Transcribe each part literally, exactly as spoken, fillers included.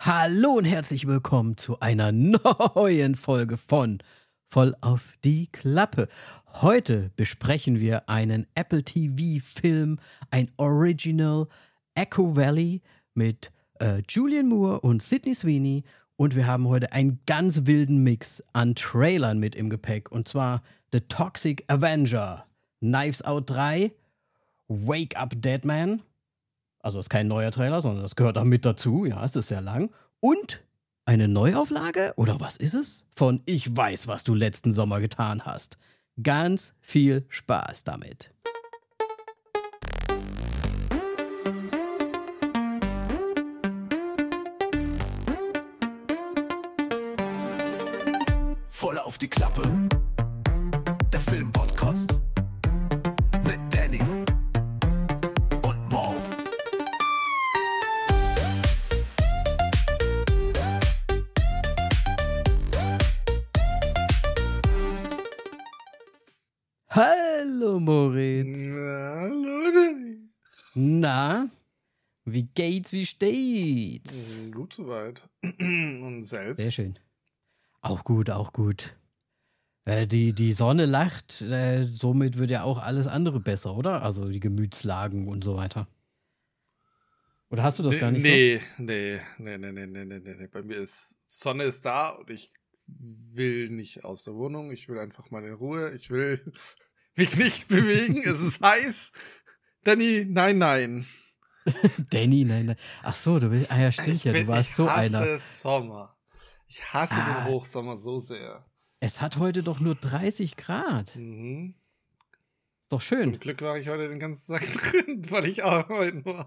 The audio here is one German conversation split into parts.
Hallo und herzlich willkommen zu einer neuen Folge von Voll auf die Klappe. Heute besprechen wir einen Apple T V-Film, ein Original Echo Valley mit äh, Julianne Moore und Sydney Sweeney. Und wir haben heute einen ganz wilden Mix an Trailern mit im Gepäck. Und zwar The Toxic Avenger, Knives Out drei, Wake Up Dead Man. Also ist kein neuer Trailer, sondern das gehört auch mit dazu. Ja, es ist sehr lang. Und eine Neuauflage, oder was ist es? Von Ich weiß, was du letzten Sommer getan hast. Ganz viel Spaß damit. Voll auf die Klappe. Der Film-Podcast. Mit Danny und Mo. Hallo Moritz. Na, hallo Danny. Na, wie geht's, wie steht's? Mm, Gut soweit. Und selbst? Sehr schön. Auch gut, auch gut. Äh, die, die Sonne lacht, äh, somit wird ja auch alles andere besser, oder? Also die Gemütslagen und so weiter. Oder hast du das nee, gar nicht nee, nee, nee, nee, nee, nee, nee, nee, nee. Bei mir ist Sonne ist da und ich will nicht aus der Wohnung. Ich will einfach mal in Ruhe. Ich will mich nicht bewegen. Es ist heiß. Danny, nein, nein. so? Danny, nein, nein. Ach so, du willst. Ah ja, stimmt Ich ja, bin- du warst ich so hasse einer. Sommer. Ich hasse Ah. den Hochsommer so sehr. Es hat heute doch nur dreißig Grad. Mhm. Ist doch Zum schön. Glück war ich heute den ganzen Tag drin, weil ich arbeiten war.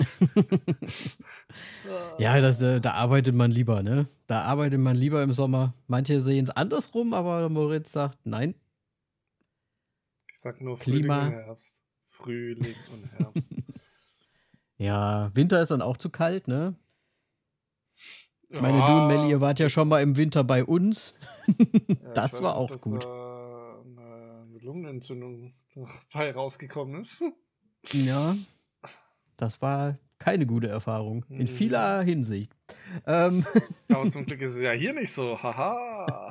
Ja, das, äh, da arbeitet man lieber, ne? Da arbeitet man lieber im Sommer. Manche sehen es andersrum, aber Moritz sagt, nein. Ich sag nur Klima. Frühling und Herbst. Frühling und Herbst. Ja, Winter ist dann auch zu kalt, ne? Ich meine, Ja, du und Melli, ihr wart ja schon mal im Winter bei uns. ja, das ich war weiß auch noch, gut. Dass da eine Lungenentzündung dabei rausgekommen ist. Ja, das war keine gute Erfahrung. In Mhm. vieler Hinsicht. Ähm, Aber zum Glück ist es ja hier nicht so. Haha.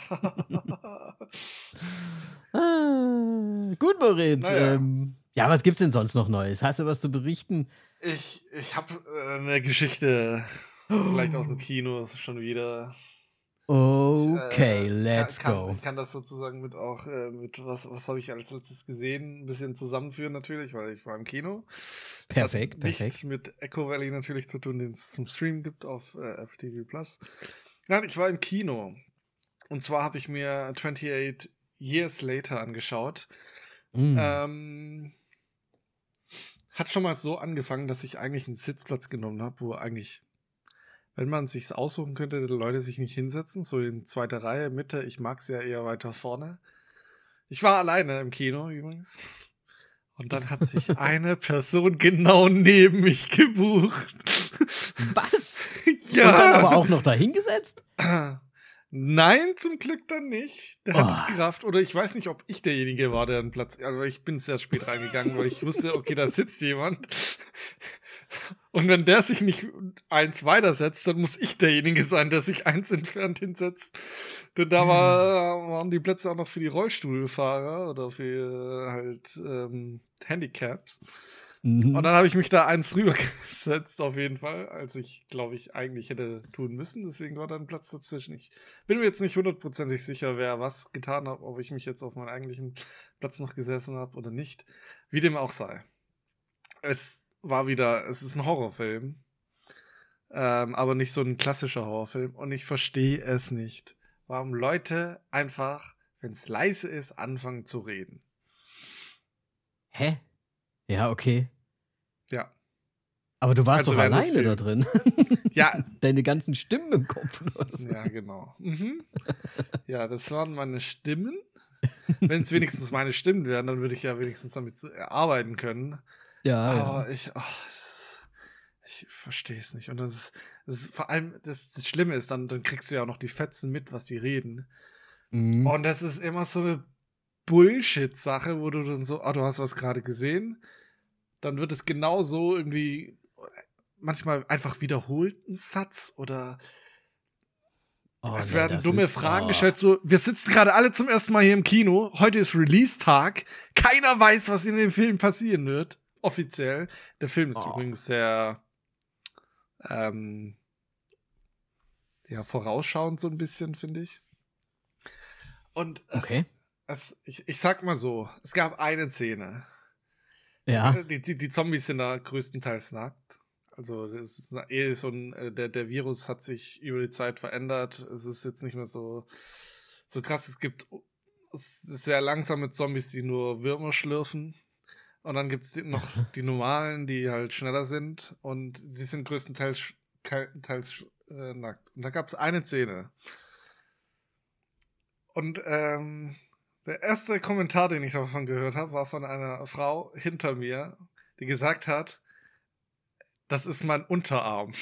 ah, gut, Moritz. Naja. Ähm, ja, was gibt's denn sonst noch Neues? Hast du was zu berichten? ich ich habe äh, eine Geschichte. Vielleicht aus dem Kino schon wieder. Okay, Äh, let's kann, go. Kann, kann das sozusagen mit auch, äh, mit was, was habe ich als letztes gesehen, ein bisschen zusammenführen natürlich, weil ich war im Kino. Das Perfekt, hat nichts perfekt. mit Echo Valley natürlich zu tun, den es zum Stream gibt auf äh, Apple T V Plus. Nein, ich war im Kino. Und zwar habe ich mir twenty-eight Years Later angeschaut. Mm. Ähm, hat schon mal so angefangen, dass ich eigentlich einen Sitzplatz genommen habe, wo eigentlich, wenn man es sich aussuchen könnte, die Leute sich nicht hinsetzen, so in zweiter Reihe, Mitte, ich mag es ja eher weiter vorne. Ich war alleine im Kino übrigens. Und dann hat sich eine Person genau neben mich gebucht. Was? Ja. Und dann aber auch noch dahingesetzt? Nein, zum Glück dann nicht. Der hat Oh. es gerafft. Oder ich weiß nicht, ob ich derjenige war, der einen Platz. Also ich bin sehr spät reingegangen, weil ich wusste, okay, da sitzt jemand. Und wenn der sich nicht eins weitersetzt, dann muss ich derjenige sein, der sich eins entfernt hinsetzt. Denn da war, waren die Plätze auch noch für die Rollstuhlfahrer oder für halt ähm, Handicaps. Mhm. Und dann habe ich mich da eins rübergesetzt, auf jeden Fall, als ich, glaube ich, eigentlich hätte tun müssen. Deswegen war da ein Platz dazwischen. Ich bin mir jetzt nicht hundertprozentig sicher, wer was getan hat, ob ich mich jetzt auf meinen eigentlichen Platz noch gesessen habe oder nicht. Wie dem auch sei. Es war wieder, es ist ein Horrorfilm, ähm, aber nicht so ein klassischer Horrorfilm. Und ich verstehe es nicht, warum Leute einfach, wenn es leise ist, anfangen zu reden. Hä? Ja, okay. Ja. Aber du warst Also doch während des alleine da drin. Films. Ja, Deine ganzen Stimmen im Kopf. Oder so. ja, genau. Mhm. Ja, das waren meine Stimmen. Wenn es wenigstens meine Stimmen wären, dann würde ich ja wenigstens damit arbeiten können. Ja, ja. Aber ich, oh, das ist, ich verstehe es nicht. Und das ist, das ist vor allem, das, das Schlimme ist, dann, dann kriegst du ja auch noch die Fetzen mit, was die reden. Mhm. Und das ist immer so eine Bullshit-Sache, wo du dann so, ah, du hast was gerade gesehen. Dann wird es genau so irgendwie manchmal einfach wiederholten Satz oder Oh, es nee, werden das dumme ist- Fragen oh. gestellt. So, wir sitzen gerade alle zum ersten Mal hier im Kino. Heute ist Release-Tag. Keiner weiß, was in dem Film passieren wird. Offiziell. Der Film ist Oh. übrigens sehr ähm, ja, vorausschauend so ein bisschen, finde ich. Und es, Okay. es, ich, ich sag mal so, es gab eine Szene. Ja. Die, die, die Zombies sind da größtenteils nackt. Also das ist eh so ein, äh, der, der Virus hat sich über die Zeit verändert. Es ist jetzt nicht mehr so, so krass. Es gibt es ist sehr langsame Zombies, die nur Würmer schlürfen. Und dann gibt es die, noch die normalen, die halt schneller sind. Und die sind größtenteils teils, äh, nackt. Und da gab es eine Szene. Und ähm, der erste Kommentar, den ich davon gehört habe, war von einer Frau hinter mir, die gesagt hat, das ist mein Unterarm.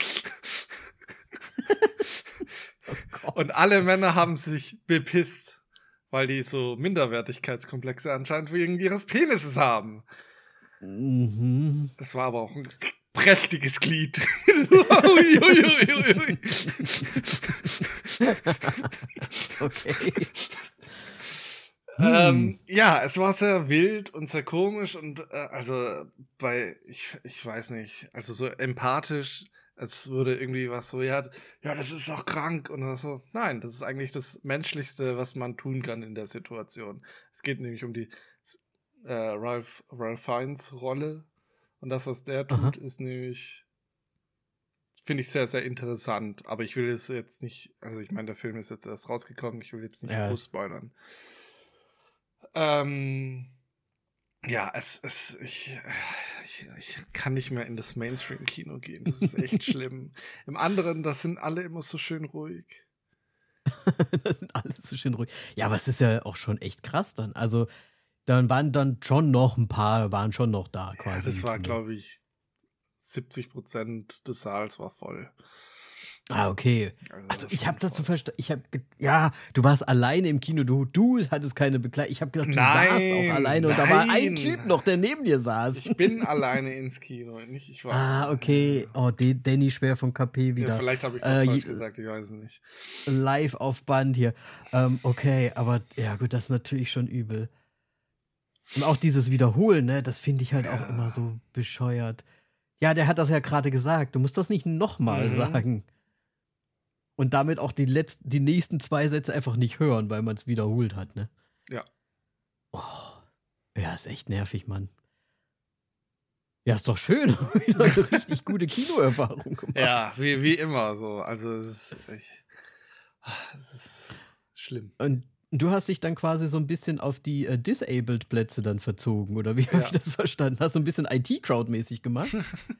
Oh Gott. Und alle Männer haben sich bepisst, weil die so Minderwertigkeitskomplexe anscheinend wegen ihres Penises haben. Mhm. Das war aber auch ein prächtiges Glied. Ui, ui, ui, ui. Okay. Ähm, ja, es war sehr wild und sehr komisch und äh, also bei, ich, ich weiß nicht, also so empathisch, es würde irgendwie was so, ja, ja, das ist doch krank und so. Nein, das ist eigentlich das Menschlichste, was man tun kann in der Situation. Es geht nämlich um die äh, Ralph, Ralph Fiennes Rolle und das, was der tut, Aha. ist nämlich, finde ich sehr, sehr interessant. Aber ich will es jetzt nicht, also ich meine, der Film ist jetzt erst rausgekommen, ich will jetzt nicht Ja. groß spoilern. Ähm, ja, es, es, ich, ich, ich kann nicht mehr in das Mainstream-Kino gehen. Das ist echt schlimm. Im anderen, das sind alle immer so schön ruhig. Das sind alles so schön ruhig. Ja, aber es ist ja auch schon echt krass dann. Also, dann waren dann schon noch ein paar, waren schon noch da Ja, quasi. das im war, Kino. glaube ich, siebzig Prozent des Saals war voll. Ah, okay. Also, Also das ich war habe das so voll. verstanden. Ich habe, ja, du warst alleine im Kino. Du, du hattest keine Begleitung. Ich habe gedacht, du Nein, saßt auch alleine und da war ein nein. Typ noch, der neben dir saß. Ich bin alleine ins Kino, nicht ich war. Ah, okay. Oh, De Danny Schwer vom K P Ja, wieder. vielleicht habe ich es Äh, auch falsch je- gesagt, ich weiß es nicht. Live auf Band hier. Ähm, okay, aber ja gut, das ist natürlich schon übel. Und auch dieses Wiederholen, ne, das finde ich halt auch Ja. immer so bescheuert. Ja, der hat das ja gerade gesagt. Du musst das nicht nochmal Mhm. sagen. Und damit auch die, letzten, die nächsten zwei Sätze einfach nicht hören, weil man es wiederholt hat, ne? Ja. Oh, ja, ist echt nervig, Mann. Ja, ist doch schön. Wieder eine richtig gute Kinoerfahrung gemacht. Ja, wie, wie immer so. Also es ist, ich, es ist schlimm. Und du hast dich dann quasi so ein bisschen auf die äh, Disabled-Plätze dann verzogen, oder wie habe Ja. ich das verstanden? Hast du ein bisschen I T-Crowd-mäßig gemacht?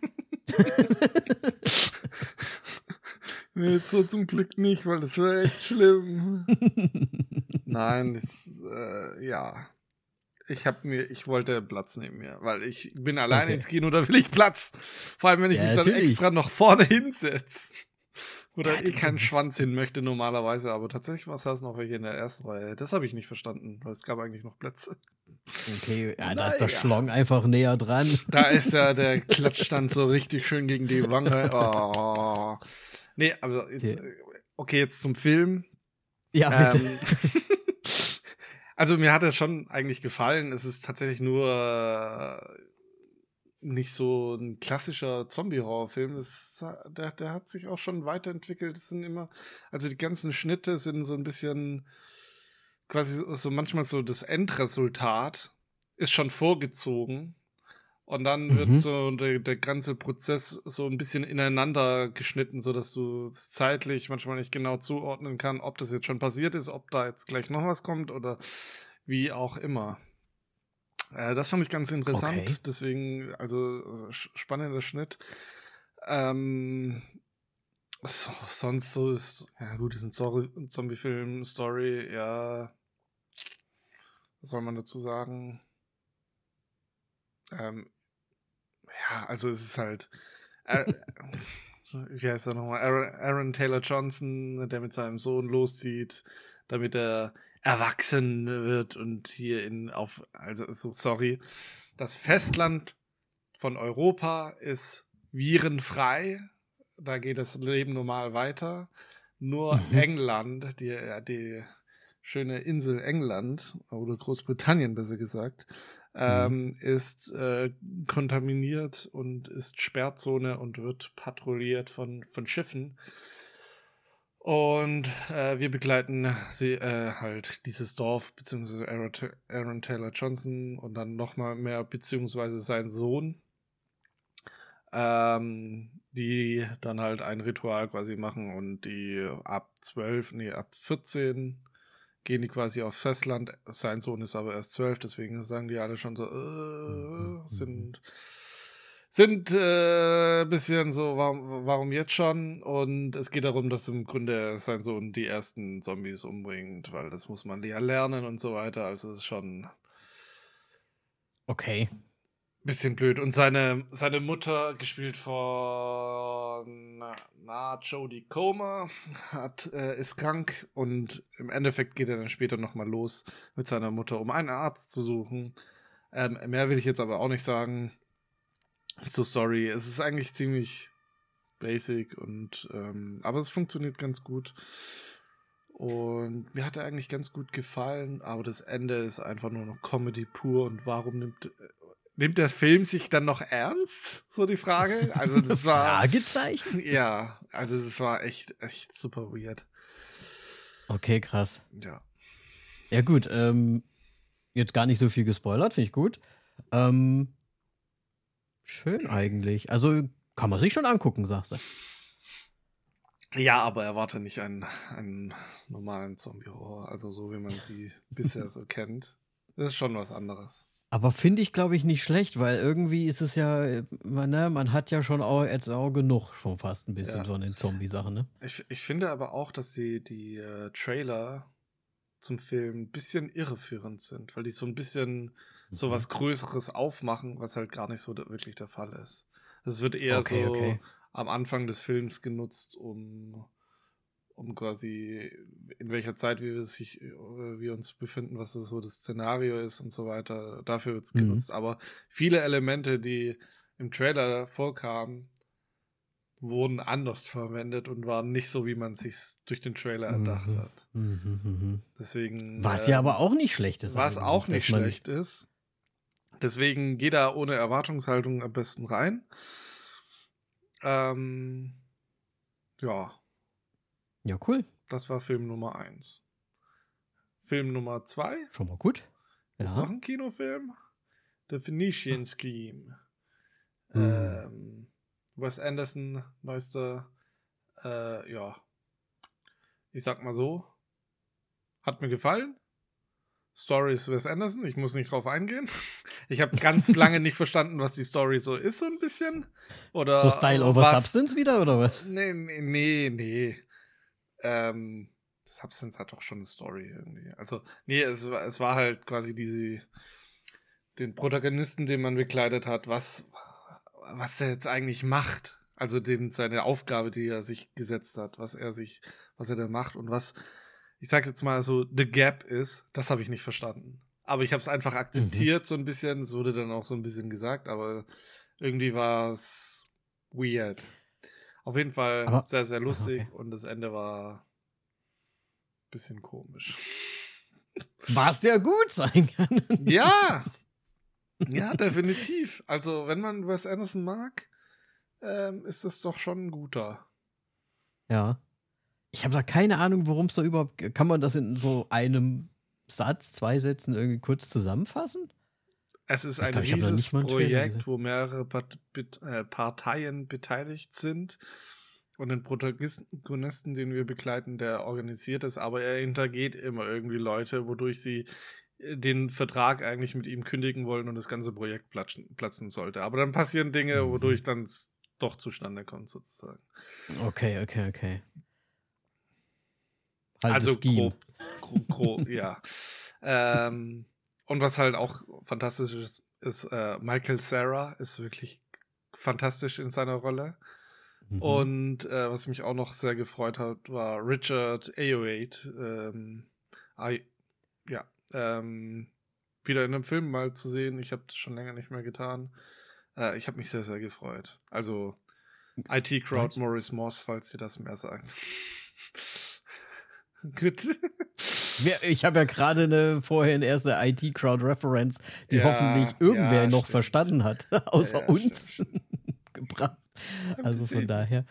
Nee, so zum Glück nicht, weil das wäre echt schlimm. Nein, das, äh, ja. Ich hab mir, ich wollte Platz neben mir, weil ich bin alleine Okay. ins Kino, da will ich Platz. Vor allem, wenn ich Ja, mich dann natürlich. extra noch vorne hinsetze. Oder Ja, eh du- keinen du- Schwanz hin möchte normalerweise, aber tatsächlich war es noch welche in der ersten Reihe. Das habe ich nicht verstanden, weil es gab eigentlich noch Plätze. Okay, ja, da ist der Naja. Schlong einfach näher dran. Da ist ja der Klatschstand so richtig schön gegen die Wange. Oh. Nee, also jetzt, Der- okay, jetzt zum Film. Ja, bitte. Ähm, also mir hat er schon eigentlich gefallen. Es ist tatsächlich nur äh, nicht so ein klassischer Zombie-Horrorfilm. Es- Der, der hat sich auch schon weiterentwickelt. Es sind immer, also die ganzen Schnitte sind so ein bisschen quasi so, so manchmal so das Endresultat ist schon vorgezogen. Und dann Mhm. wird so der, der ganze Prozess so ein bisschen ineinander geschnitten, sodass du es zeitlich manchmal nicht genau zuordnen kannst, ob das jetzt schon passiert ist, ob da jetzt gleich noch was kommt oder wie auch immer. Äh, das fand ich ganz interessant. Okay. Deswegen, also, also sch- spannender Schnitt. Ähm, so, sonst so ist, ja gut, ist ein Zor- ein Zombie-Film, Story, ja. Was soll man dazu sagen? Ähm, ja, also es ist halt, äh, wie heißt er nochmal? Aaron, Aaron Taylor Johnson, der mit seinem Sohn loszieht, damit er erwachsen wird und hier in auf, also so sorry, das Festland von Europa ist virenfrei. Da geht das Leben normal weiter. Nur Mhm. England, die, die schöne Insel England, oder Großbritannien besser gesagt, ähm, ist äh, kontaminiert und ist Sperrzone und wird patrouilliert von, von Schiffen. Und äh, wir begleiten sie äh, halt dieses Dorf, beziehungsweise Aaron, Ta- Aaron Taylor Johnson und dann nochmal mehr, beziehungsweise sein Sohn, ähm, die dann halt ein Ritual quasi machen und die ab zwölf, nee, ab vierzehn gehen die quasi aufs Festland. Sein Sohn ist aber erst zwölf, deswegen sagen die alle schon so, äh, sind, sind äh, ein bisschen so, warum, warum jetzt schon? Und es geht darum, dass im Grunde sein Sohn die ersten Zombies umbringt, weil das muss man ja lernen und so weiter. Also es ist schon Okay. bisschen blöd. Und seine, seine Mutter, gespielt von na, na, Jodie Comer, hat, äh, ist krank und im Endeffekt geht er dann später nochmal los mit seiner Mutter, um einen Arzt zu suchen. Ähm, mehr will ich jetzt aber auch nicht sagen. So sorry. Es ist eigentlich ziemlich basic und ähm, aber es funktioniert ganz gut. Und mir hat er eigentlich ganz gut gefallen, aber das Ende ist einfach nur noch Comedy pur. Und warum nimmt Nimmt der Film sich dann noch ernst? So die Frage. Also das war Fragezeichen? ja, also das war echt echt super weird. Okay, krass. Ja. Ja gut, ähm, jetzt gar nicht so viel gespoilert, finde ich gut. Ähm, schön eigentlich. Also kann man sich schon angucken, sagst du. Ja, aber erwarte nicht einen, einen normalen Zombie-Horror, also so wie man sie bisher so kennt. Das ist schon was anderes. Aber finde ich, glaube ich, nicht schlecht, weil irgendwie ist es ja, äh, man, ne, man hat ja schon auch, jetzt auch genug schon fast ein bisschen Ja. so an den Zombie-Sachen, ne? Ich, ich finde aber auch, dass die, die äh, Trailer zum Film ein bisschen irreführend sind, weil die so ein bisschen so Mhm. was Größeres aufmachen, was halt gar nicht so da- wirklich der Fall ist. Es wird eher Okay, so okay. am Anfang des Films genutzt, um, um quasi in welcher Zeit wir, sich, äh, wir uns befinden, was das so das Szenario ist und so weiter. Dafür wird es Mhm. genutzt. Aber viele Elemente, die im Trailer vorkamen, wurden anders verwendet und waren nicht so, wie man sich durch den Trailer erdacht Mhm. hat. Mhm, mhm. Deswegen. Was ja ähm, aber auch nicht schlecht ist. Was eigentlich, auch nicht dass man- schlecht ist. Deswegen geh da ohne Erwartungshaltung am besten rein. Ähm, ja, Ja, cool. das war Film Nummer eins. Film Nummer zwei Schon mal gut. ist Ja. noch ein Kinofilm. The Phoenician Scheme. Mhm. Ähm, Wes Anderson, neuester, äh, ja, ich sag mal so, hat mir gefallen. Story ist Wes Anderson, ich muss nicht drauf eingehen. Ich habe ganz lange nicht verstanden, was die Story so ist, so ein bisschen. Oder So Style over was- Substance wieder, oder was? Nee, nee, nee, nee. Ähm, Substance hat doch schon eine Story irgendwie. Also, nee, es, war- es war halt quasi diese, den Protagonisten, den man bekleidet hat, was, was er jetzt eigentlich macht. Also den, seine Aufgabe, die er sich gesetzt hat, was er sich, was er da macht und was, ich sag's jetzt mal so, The Gap ist, das habe ich nicht verstanden. Aber ich habe es einfach akzeptiert, so ein bisschen. Es wurde dann auch so ein bisschen gesagt, aber irgendwie war es weird. Auf jeden Fall Aber- sehr, sehr lustig okay. und das Ende war ein bisschen komisch. Was ja gut sein kann. Ja, ja, definitiv. Also, wenn man Wes Anderson mag, ähm, ist das doch schon ein guter. Ja. Ich habe da keine Ahnung, worum es da überhaupt. Kann man das in so einem Satz, zwei Sätzen irgendwie kurz zusammenfassen? Es ist Ich ein glaub, ich hab noch riesiges nicht mal einen Trailer Projekt, gesehen. wo mehrere Part Bet äh, Parteien beteiligt sind. Und den Protagonisten, den wir begleiten, der organisiert es, aber er hintergeht immer irgendwie Leute, wodurch sie äh, den Vertrag eigentlich mit ihm kündigen wollen und das ganze Projekt platschen, platzen sollte. Aber dann passieren Dinge, Mhm. wodurch dann es doch zustande kommt, sozusagen. Okay, okay, okay. Halt Also das Scheme. grob, grob, grob ja. Ähm, und was halt auch fantastisch ist, ist äh, Michael Cera ist wirklich fantastisch in seiner Rolle. Mhm. Und äh, was mich auch noch sehr gefreut hat, war Richard Ayoade. Ähm, I, ja, ähm, wieder in einem Film mal zu sehen. Ich habe das schon länger nicht mehr getan. Äh, ich habe mich sehr, sehr gefreut. Also I T-Crowd Maurice Moss, falls dir das mehr sagt. Gut. Ich habe ja gerade eine, vorher eine erste I T-Crowd-Reference, die Ja, hoffentlich irgendwer ja, noch stimmt. verstanden hat, außer Ja, uns, stimmt, gebracht. Ein Also von bisschen. daher.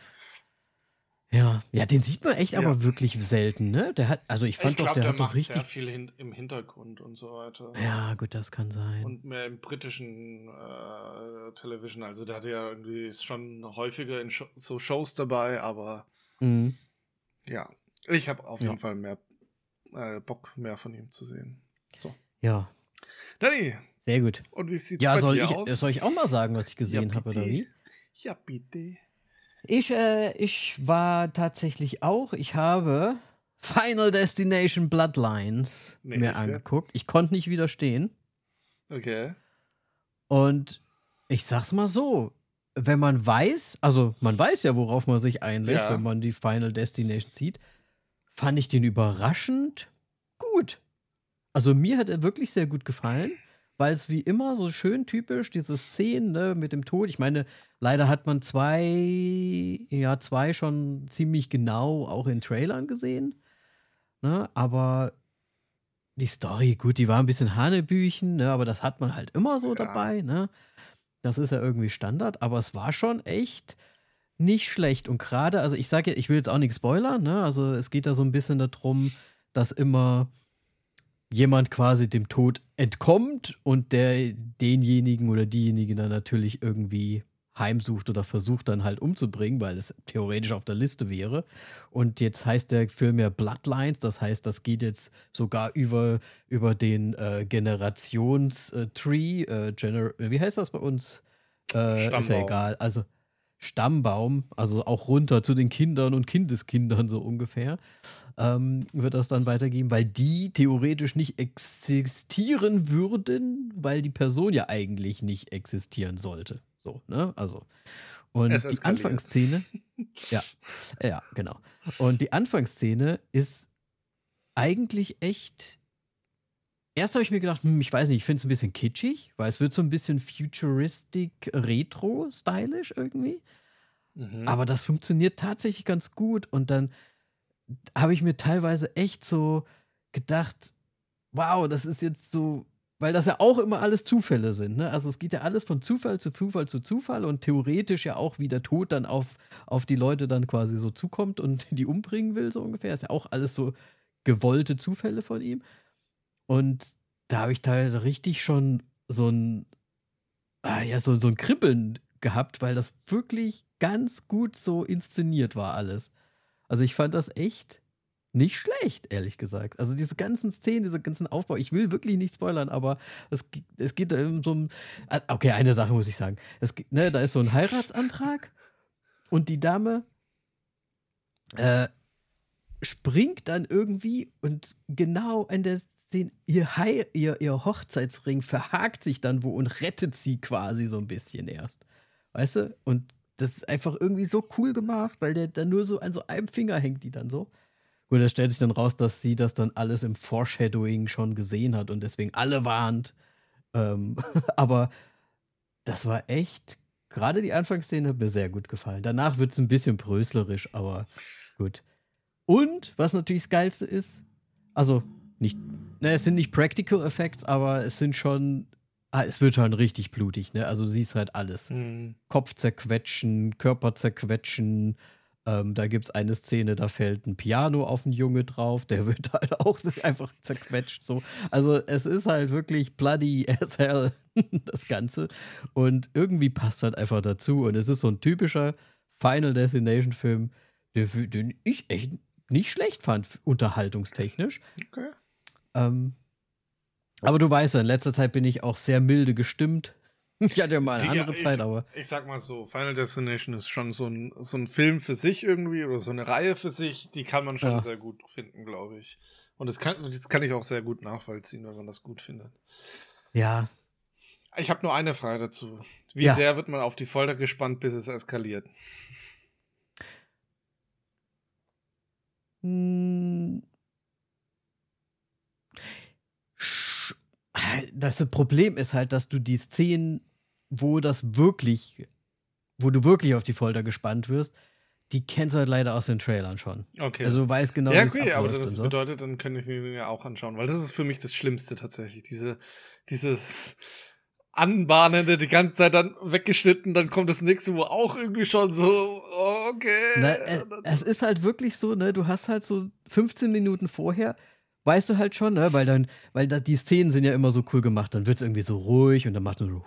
Ja, ja, den sieht man echt Ja. aber wirklich selten, ne? Der hat, also ich fand Ich doch, glaube, der der hat doch macht richtig. sehr viel hin im Hintergrund und so weiter. Ja, gut, das kann sein. Und mehr im britischen äh, Television. Also der hatte ja irgendwie ist schon häufiger in Sho so Shows dabei, aber Mhm. ja, ich habe auf jeden Ja. Fall mehr äh, Bock, mehr von ihm zu sehen. So. Ja, Danny, sehr gut. und wie sieht's Ja, bei soll dir ich, aus? soll ich auch mal sagen, was ich gesehen Ja, habe, oder bitte. wie? Ja, bitte. Ich, äh, ich war tatsächlich auch, ich habe Final Destination Bloodlines Nee, mir echt angeguckt. Ich konnte nicht widerstehen. Okay. Und ich sag's mal so, wenn man weiß, also man weiß ja, worauf man sich einlässt, Ja. wenn man die Final Destination sieht, fand ich den überraschend gut. Also mir hat er wirklich sehr gut gefallen, weil es wie immer so schön typisch, diese Szenen, ne, mit dem Tod. Ich meine, leider hat man zwei, ja, zwei schon ziemlich genau auch in Trailern gesehen. Ne, aber die Story, gut, die war ein bisschen Hanebüchen, ne, aber das hat man halt immer so Ja. dabei, ne? Das ist ja irgendwie Standard, aber es war schon echt nicht schlecht. Und gerade, also ich sage ja, ich will jetzt auch nichts spoilern, ne? Also es geht da so ein bisschen darum, dass immer jemand quasi dem Tod entkommt und der denjenigen oder diejenige dann natürlich irgendwie heimsucht oder versucht dann halt umzubringen, weil es theoretisch auf der Liste wäre. Und jetzt heißt der Film ja Bloodlines, das heißt, das geht jetzt sogar über, über den äh, Generations-Tree, äh, Gener wie heißt das bei uns? Äh, ist ja Stammbaum. egal. Also Stammbaum, also auch runter zu den Kindern und Kindeskindern so ungefähr, ähm, wird das dann weitergeben, weil die theoretisch nicht existieren würden, weil die Person ja eigentlich nicht existieren sollte. So, ne? Also. Und Es die eskaliert. Anfangsszene, ja, ja, genau. Und die Anfangsszene ist eigentlich echt. Erst habe ich mir gedacht, hm, ich weiß nicht, ich finde es ein bisschen kitschig, weil es wird so ein bisschen futuristic, retro-stylisch irgendwie. Mhm. Aber das funktioniert tatsächlich ganz gut. Und dann habe ich mir teilweise echt so gedacht, wow, das ist jetzt so, weil das ja auch immer alles Zufälle sind. Ne? Also es geht ja alles von Zufall zu Zufall zu Zufall und theoretisch ja auch, wie der Tod dann auf, auf die Leute dann quasi so zukommt und die umbringen will, so ungefähr. Ist ja auch alles so gewollte Zufälle von ihm. Und da habe ich teilweise richtig schon so ein, ah, ja, so, so ein Kribbeln gehabt, weil das wirklich ganz gut so inszeniert war alles. Also ich fand das echt nicht schlecht, ehrlich gesagt. Also diese ganzen Szenen, diese ganzen Aufbau, ich will wirklich nicht spoilern, aber es, es geht um so ein, okay, eine Sache muss ich sagen. Es, ne, da ist so ein Heiratsantrag und die Dame äh, springt dann irgendwie und genau an der Szene, ihr, Hei, ihr, ihr Hochzeitsring verhakt sich dann wo und rettet sie quasi so ein bisschen erst. Weißt du? Und das ist einfach irgendwie so cool gemacht, weil der dann nur so an so einem Finger hängt, die dann so. Gut, da stellt sich dann raus, dass sie das dann alles im Foreshadowing schon gesehen hat und deswegen alle warnt. Ähm, aber das war echt, gerade die Anfangsszene hat mir sehr gut gefallen. Danach wird es ein bisschen bröslerisch, aber gut. Und, was natürlich das Geilste ist, also nicht, ne, es sind nicht Practical Effects, aber es sind schon, ah, es wird schon richtig blutig, ne? Also du siehst halt alles. Mhm. Kopf zerquetschen, Körper zerquetschen. Ähm, da gibt es eine Szene, da fällt ein Piano auf einen Junge drauf, der wird halt auch so einfach zerquetscht. So. Also es ist halt wirklich bloody as hell, das Ganze. Und irgendwie passt halt einfach dazu. Und es ist so ein typischer Final Destination-Film, den, den ich echt nicht schlecht fand, unterhaltungstechnisch. Okay. Ähm, aber du weißt ja, in letzter Zeit bin ich auch sehr milde gestimmt. Ich hatte ja mal eine Die- andere ich, Zeit, aber Ich sag mal so, Final Destination ist schon so ein, so ein Film für sich irgendwie oder so eine Reihe für sich, die kann man schon Ja. sehr gut finden, glaube ich. Und das kann, das kann ich auch sehr gut nachvollziehen, wenn man das gut findet. ja, Ich habe nur eine Frage dazu. Wie Ja. sehr wird man auf die Folter gespannt, bis es eskaliert? Hm. Sch- Das Problem ist halt, dass du die Szenen, wo das wirklich wo du wirklich auf die Folter gespannt wirst, die kennst du halt leider aus den Trailern schon. Okay. Also du weißt genau, ja, wie es okay, aber abläuft das und so. bedeutet, dann kann ich mir den ja auch anschauen, weil das ist für mich das Schlimmste tatsächlich. Diese, dieses Anbahnende, die ganze Zeit dann weggeschnitten, dann kommt das nächste, wo auch irgendwie schon so, okay. Na, es, es ist halt wirklich so, ne, du hast halt so fünfzehn Minuten vorher, weißt du halt schon, ne, weil dann, weil da, die Szenen sind ja immer so cool gemacht, dann wird es irgendwie so ruhig und dann macht man so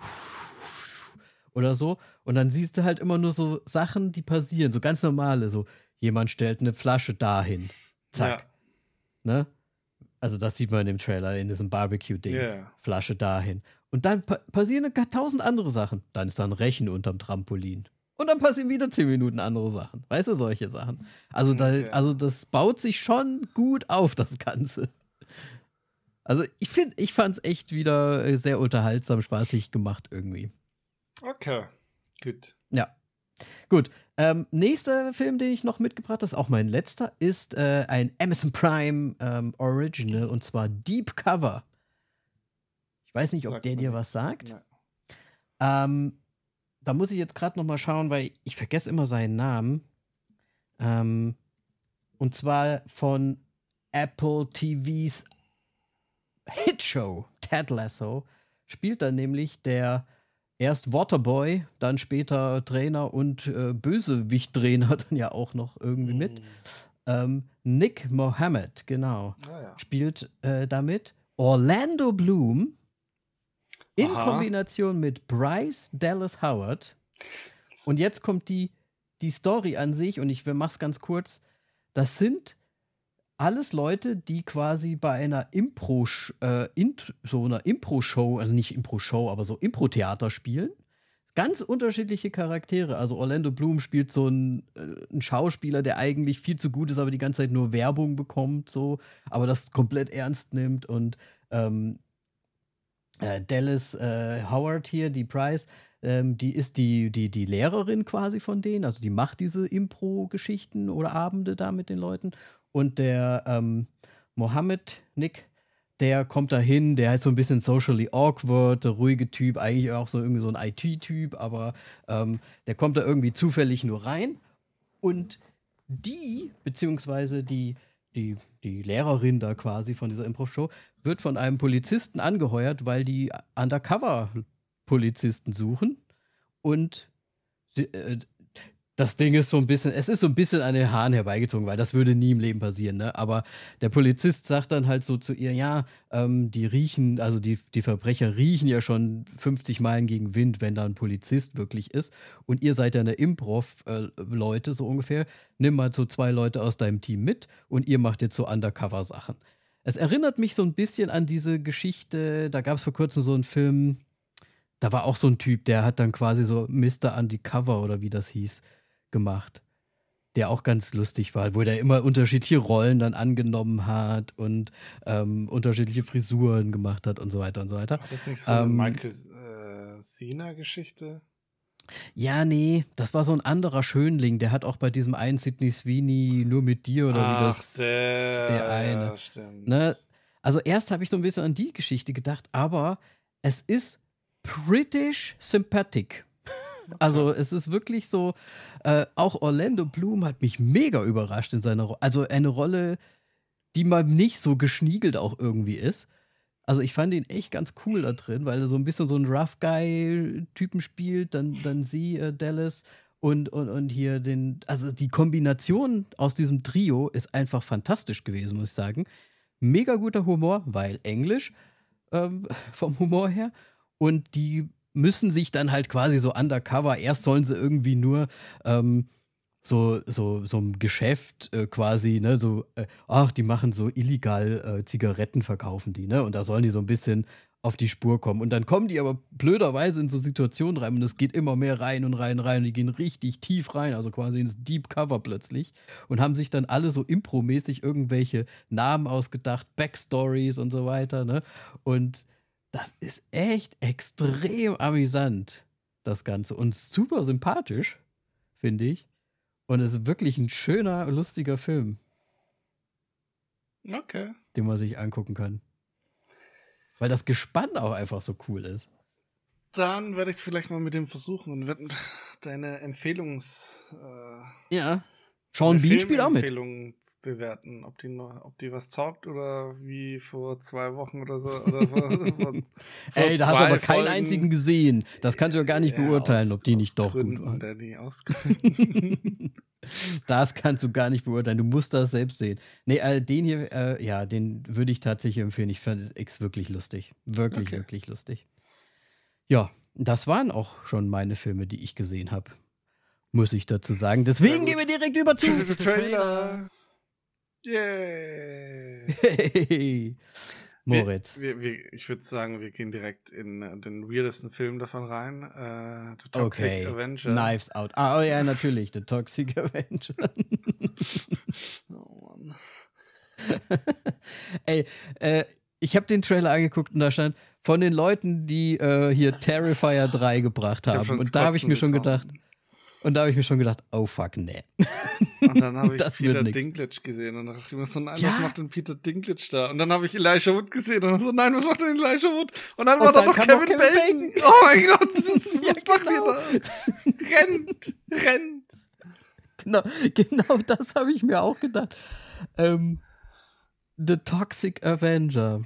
oder so und dann siehst du halt immer nur so Sachen, die passieren, so ganz normale, so jemand stellt eine Flasche dahin, zack, Ja. ne, also das sieht man in dem Trailer, in diesem Barbecue-Ding, Ja. Flasche dahin und dann pa- passieren gar tausend andere Sachen, dann ist da ein Rechen unterm Trampolin. Und dann passieren wieder zehn Minuten andere Sachen. Weißt du, solche Sachen. Also, da, Okay. also das baut sich schon gut auf, das Ganze. Also ich finde, ich fand es echt wieder äh, sehr unterhaltsam, spaßig gemacht irgendwie. Okay, gut. Ja. Gut. Ähm, nächster Film, den ich noch mitgebracht habe, ist auch mein letzter, ist äh, ein Amazon Prime ähm, Original und zwar Deep Cover. Ich weiß nicht, ob Sagt der mir dir nix. was sagt. Nee. Ähm, da muss ich jetzt gerade noch mal schauen, weil ich vergesse immer seinen Namen. Ähm, und zwar von Apple T Vs Hitshow, Ted Lasso, spielt da nämlich der erst Waterboy, dann später Trainer und äh, Bösewicht-Trainer dann ja auch noch irgendwie mit. Ähm, Nick Mohammed, genau, Ah, ja. spielt äh, damit. Orlando Bloom in Aha. Kombination mit Bryce Dallas Howard. Und jetzt kommt die, die Story an sich, und ich mach's ganz kurz. Das sind alles Leute, die quasi bei einer Impro, äh, int, so einer Impro-Show, also nicht Impro-Show, aber so Impro-Theater spielen. Ganz unterschiedliche Charaktere. Also Orlando Bloom spielt so einen, äh, einen Schauspieler, der eigentlich viel zu gut ist, aber die ganze Zeit nur Werbung bekommt, so, aber das komplett ernst nimmt. Und ähm, äh, Dallas äh, Howard hier, die Price, ähm, die ist die, die, die Lehrerin quasi von denen. Also die macht diese Impro-Geschichten oder Abende da mit den Leuten. Und der ähm, Mohammed Nick, der kommt da hin, der ist so ein bisschen socially awkward, der ruhige Typ, eigentlich auch so irgendwie so ein I T-Typ, aber ähm, der kommt da irgendwie zufällig nur rein. Und die, beziehungsweise die, die, die Lehrerin da quasi von dieser Improv-Show, wird von einem Polizisten angeheuert, weil die Undercover-Polizisten suchen. Und sie, äh, das Ding ist so ein bisschen, es ist so ein bisschen an den Haaren herbeigezogen, weil das würde nie im Leben passieren, ne? Aber der Polizist sagt dann halt so zu ihr, ja, ähm, die riechen, also die, die Verbrecher riechen ja schon fünfzig Meilen gegen Wind, wenn da ein Polizist wirklich ist. Und ihr seid ja eine Improv-Leute, so ungefähr. Nimm mal so zwei Leute aus deinem Team mit und ihr macht jetzt so Undercover-Sachen. Es erinnert mich so ein bisschen an diese Geschichte, da gab es vor kurzem so einen Film, da war auch so ein Typ, der hat dann quasi so Mister Undercover oder wie das hieß, gemacht, der auch ganz lustig war, wo der immer unterschiedliche Rollen dann angenommen hat und ähm, unterschiedliche Frisuren gemacht hat und so weiter und so weiter. War das nicht so Ähm, eine Michael äh, Cena-Geschichte? Ja, nee, das war so ein anderer Schönling, der hat auch bei diesem einen Sydney Sweeney nur mit dir oder wie das der, der eine. Ja, stimmt. Ne? Also erst habe ich so ein bisschen an die Geschichte gedacht, aber es ist British sympathetic. Also es ist wirklich so, äh, auch Orlando Bloom hat mich mega überrascht in seiner Rolle. Also eine Rolle, die mal nicht so geschniegelt auch irgendwie ist. Also ich fand ihn echt ganz cool da drin, weil er so ein bisschen so einen Rough Guy-Typen spielt, dann, dann sie, äh, Dallas und, und, und hier den, also die Kombination aus diesem Trio ist einfach fantastisch gewesen, muss ich sagen. Mega guter Humor, weil Englisch ähm, vom Humor her. Und die müssen sich dann halt quasi so undercover, erst sollen sie irgendwie nur ähm, so, so, so ein Geschäft äh, quasi, ne, so, äh, ach, die machen so illegal äh, Zigaretten, verkaufen die, ne, und da sollen die so ein bisschen auf die Spur kommen. Und dann kommen die aber blöderweise in so Situationen rein und es geht immer mehr rein und rein und rein und die gehen richtig tief rein, also quasi ins Deep Cover plötzlich und haben sich dann alle so impromäßig irgendwelche Namen ausgedacht, Backstories und so weiter, ne, und das ist echt extrem amüsant, das Ganze. Und super sympathisch, finde ich. Und es ist wirklich ein schöner, lustiger Film, Okay. den man sich angucken kann. Weil das Gespann auch einfach so cool ist. Dann werde ich es vielleicht mal mit dem versuchen und werde deine Empfehlungs... Äh, ja. Sean Bean spielt auch mit. Empfehlungen bewerten, ob die, noch, ob die was taugt oder wie vor zwei Wochen oder so. Oder vor, vor, vor Ey, da hast du aber keinen Folgen. einzigen gesehen. Das kannst du ja gar nicht Ja, beurteilen, aus, ob die aus nicht doch Gründen, gut waren. Danny, aus Gründen. Das kannst du gar nicht beurteilen. Du musst das selbst sehen. Nee, äh, den hier, äh, ja, den würde ich tatsächlich empfehlen. Ich fand es wirklich lustig. Wirklich, Okay. wirklich lustig. Ja, das waren auch schon meine Filme, die ich gesehen habe. Muss ich dazu sagen. Deswegen gehen wir direkt über zu Tra- Tra- Trailer. Yay. Hey. Moritz. Wir, wir, wir, ich würde sagen, wir gehen direkt in äh, den weirdesten Film davon rein. Äh, The Toxic Okay. Avenger. Knives Out. Ah, oh ja, natürlich. The Toxic Avenger. Oh Mann. Ey, äh, ich habe den Trailer angeguckt und da stand von den Leuten, die äh, hier Terrifier drei gebracht Ich hab haben. schon Und da habe ich Kotzen mir schon bekommen. gedacht, und da habe ich mir schon gedacht, oh fuck, nee. Und dann habe ich Das wird Peter nix. Dinklage gesehen und dachte ich mir so, nein, Ja. was macht denn Peter Dinklage da? Und dann habe ich Elijah Wood gesehen und so, nein, was macht denn Elijah Wood? Und dann Und war da dann noch kam Kevin, noch Kevin Bacon. Bacon. Oh mein Gott, das, Ja, was macht genau. ihr da? Rennt, rennt. Genau, genau das habe ich mir auch gedacht. Ähm, The Toxic Avenger.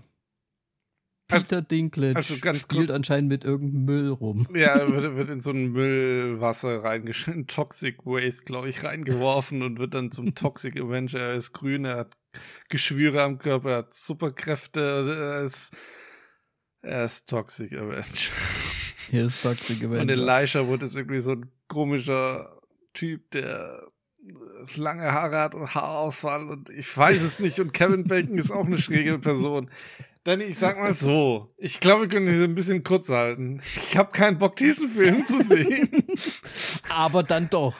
Peter Dinklage also ganz spielt kurz- anscheinend mit irgendeinem Müll rum. Ja, er wird, wird in so ein Müllwasser reingeschnitten, Toxic Waste, glaube ich, reingeworfen und wird dann zum Toxic Avenger. Er ist grün, er hat Geschwüre am Körper, er hat Superkräfte, er ist, er ist Toxic Avenger. Hier ist Toxic Und Avenger. Elijah Wood ist irgendwie so ein komischer Typ, der lange Haare hat und Haarausfall und ich weiß es nicht. Und Kevin Bacon ist auch eine schräge Person. Danny, ich sag mal so, ich glaube, wir können hier ein bisschen kurz halten. Ich habe keinen Bock, diesen Film zu sehen. Aber dann doch.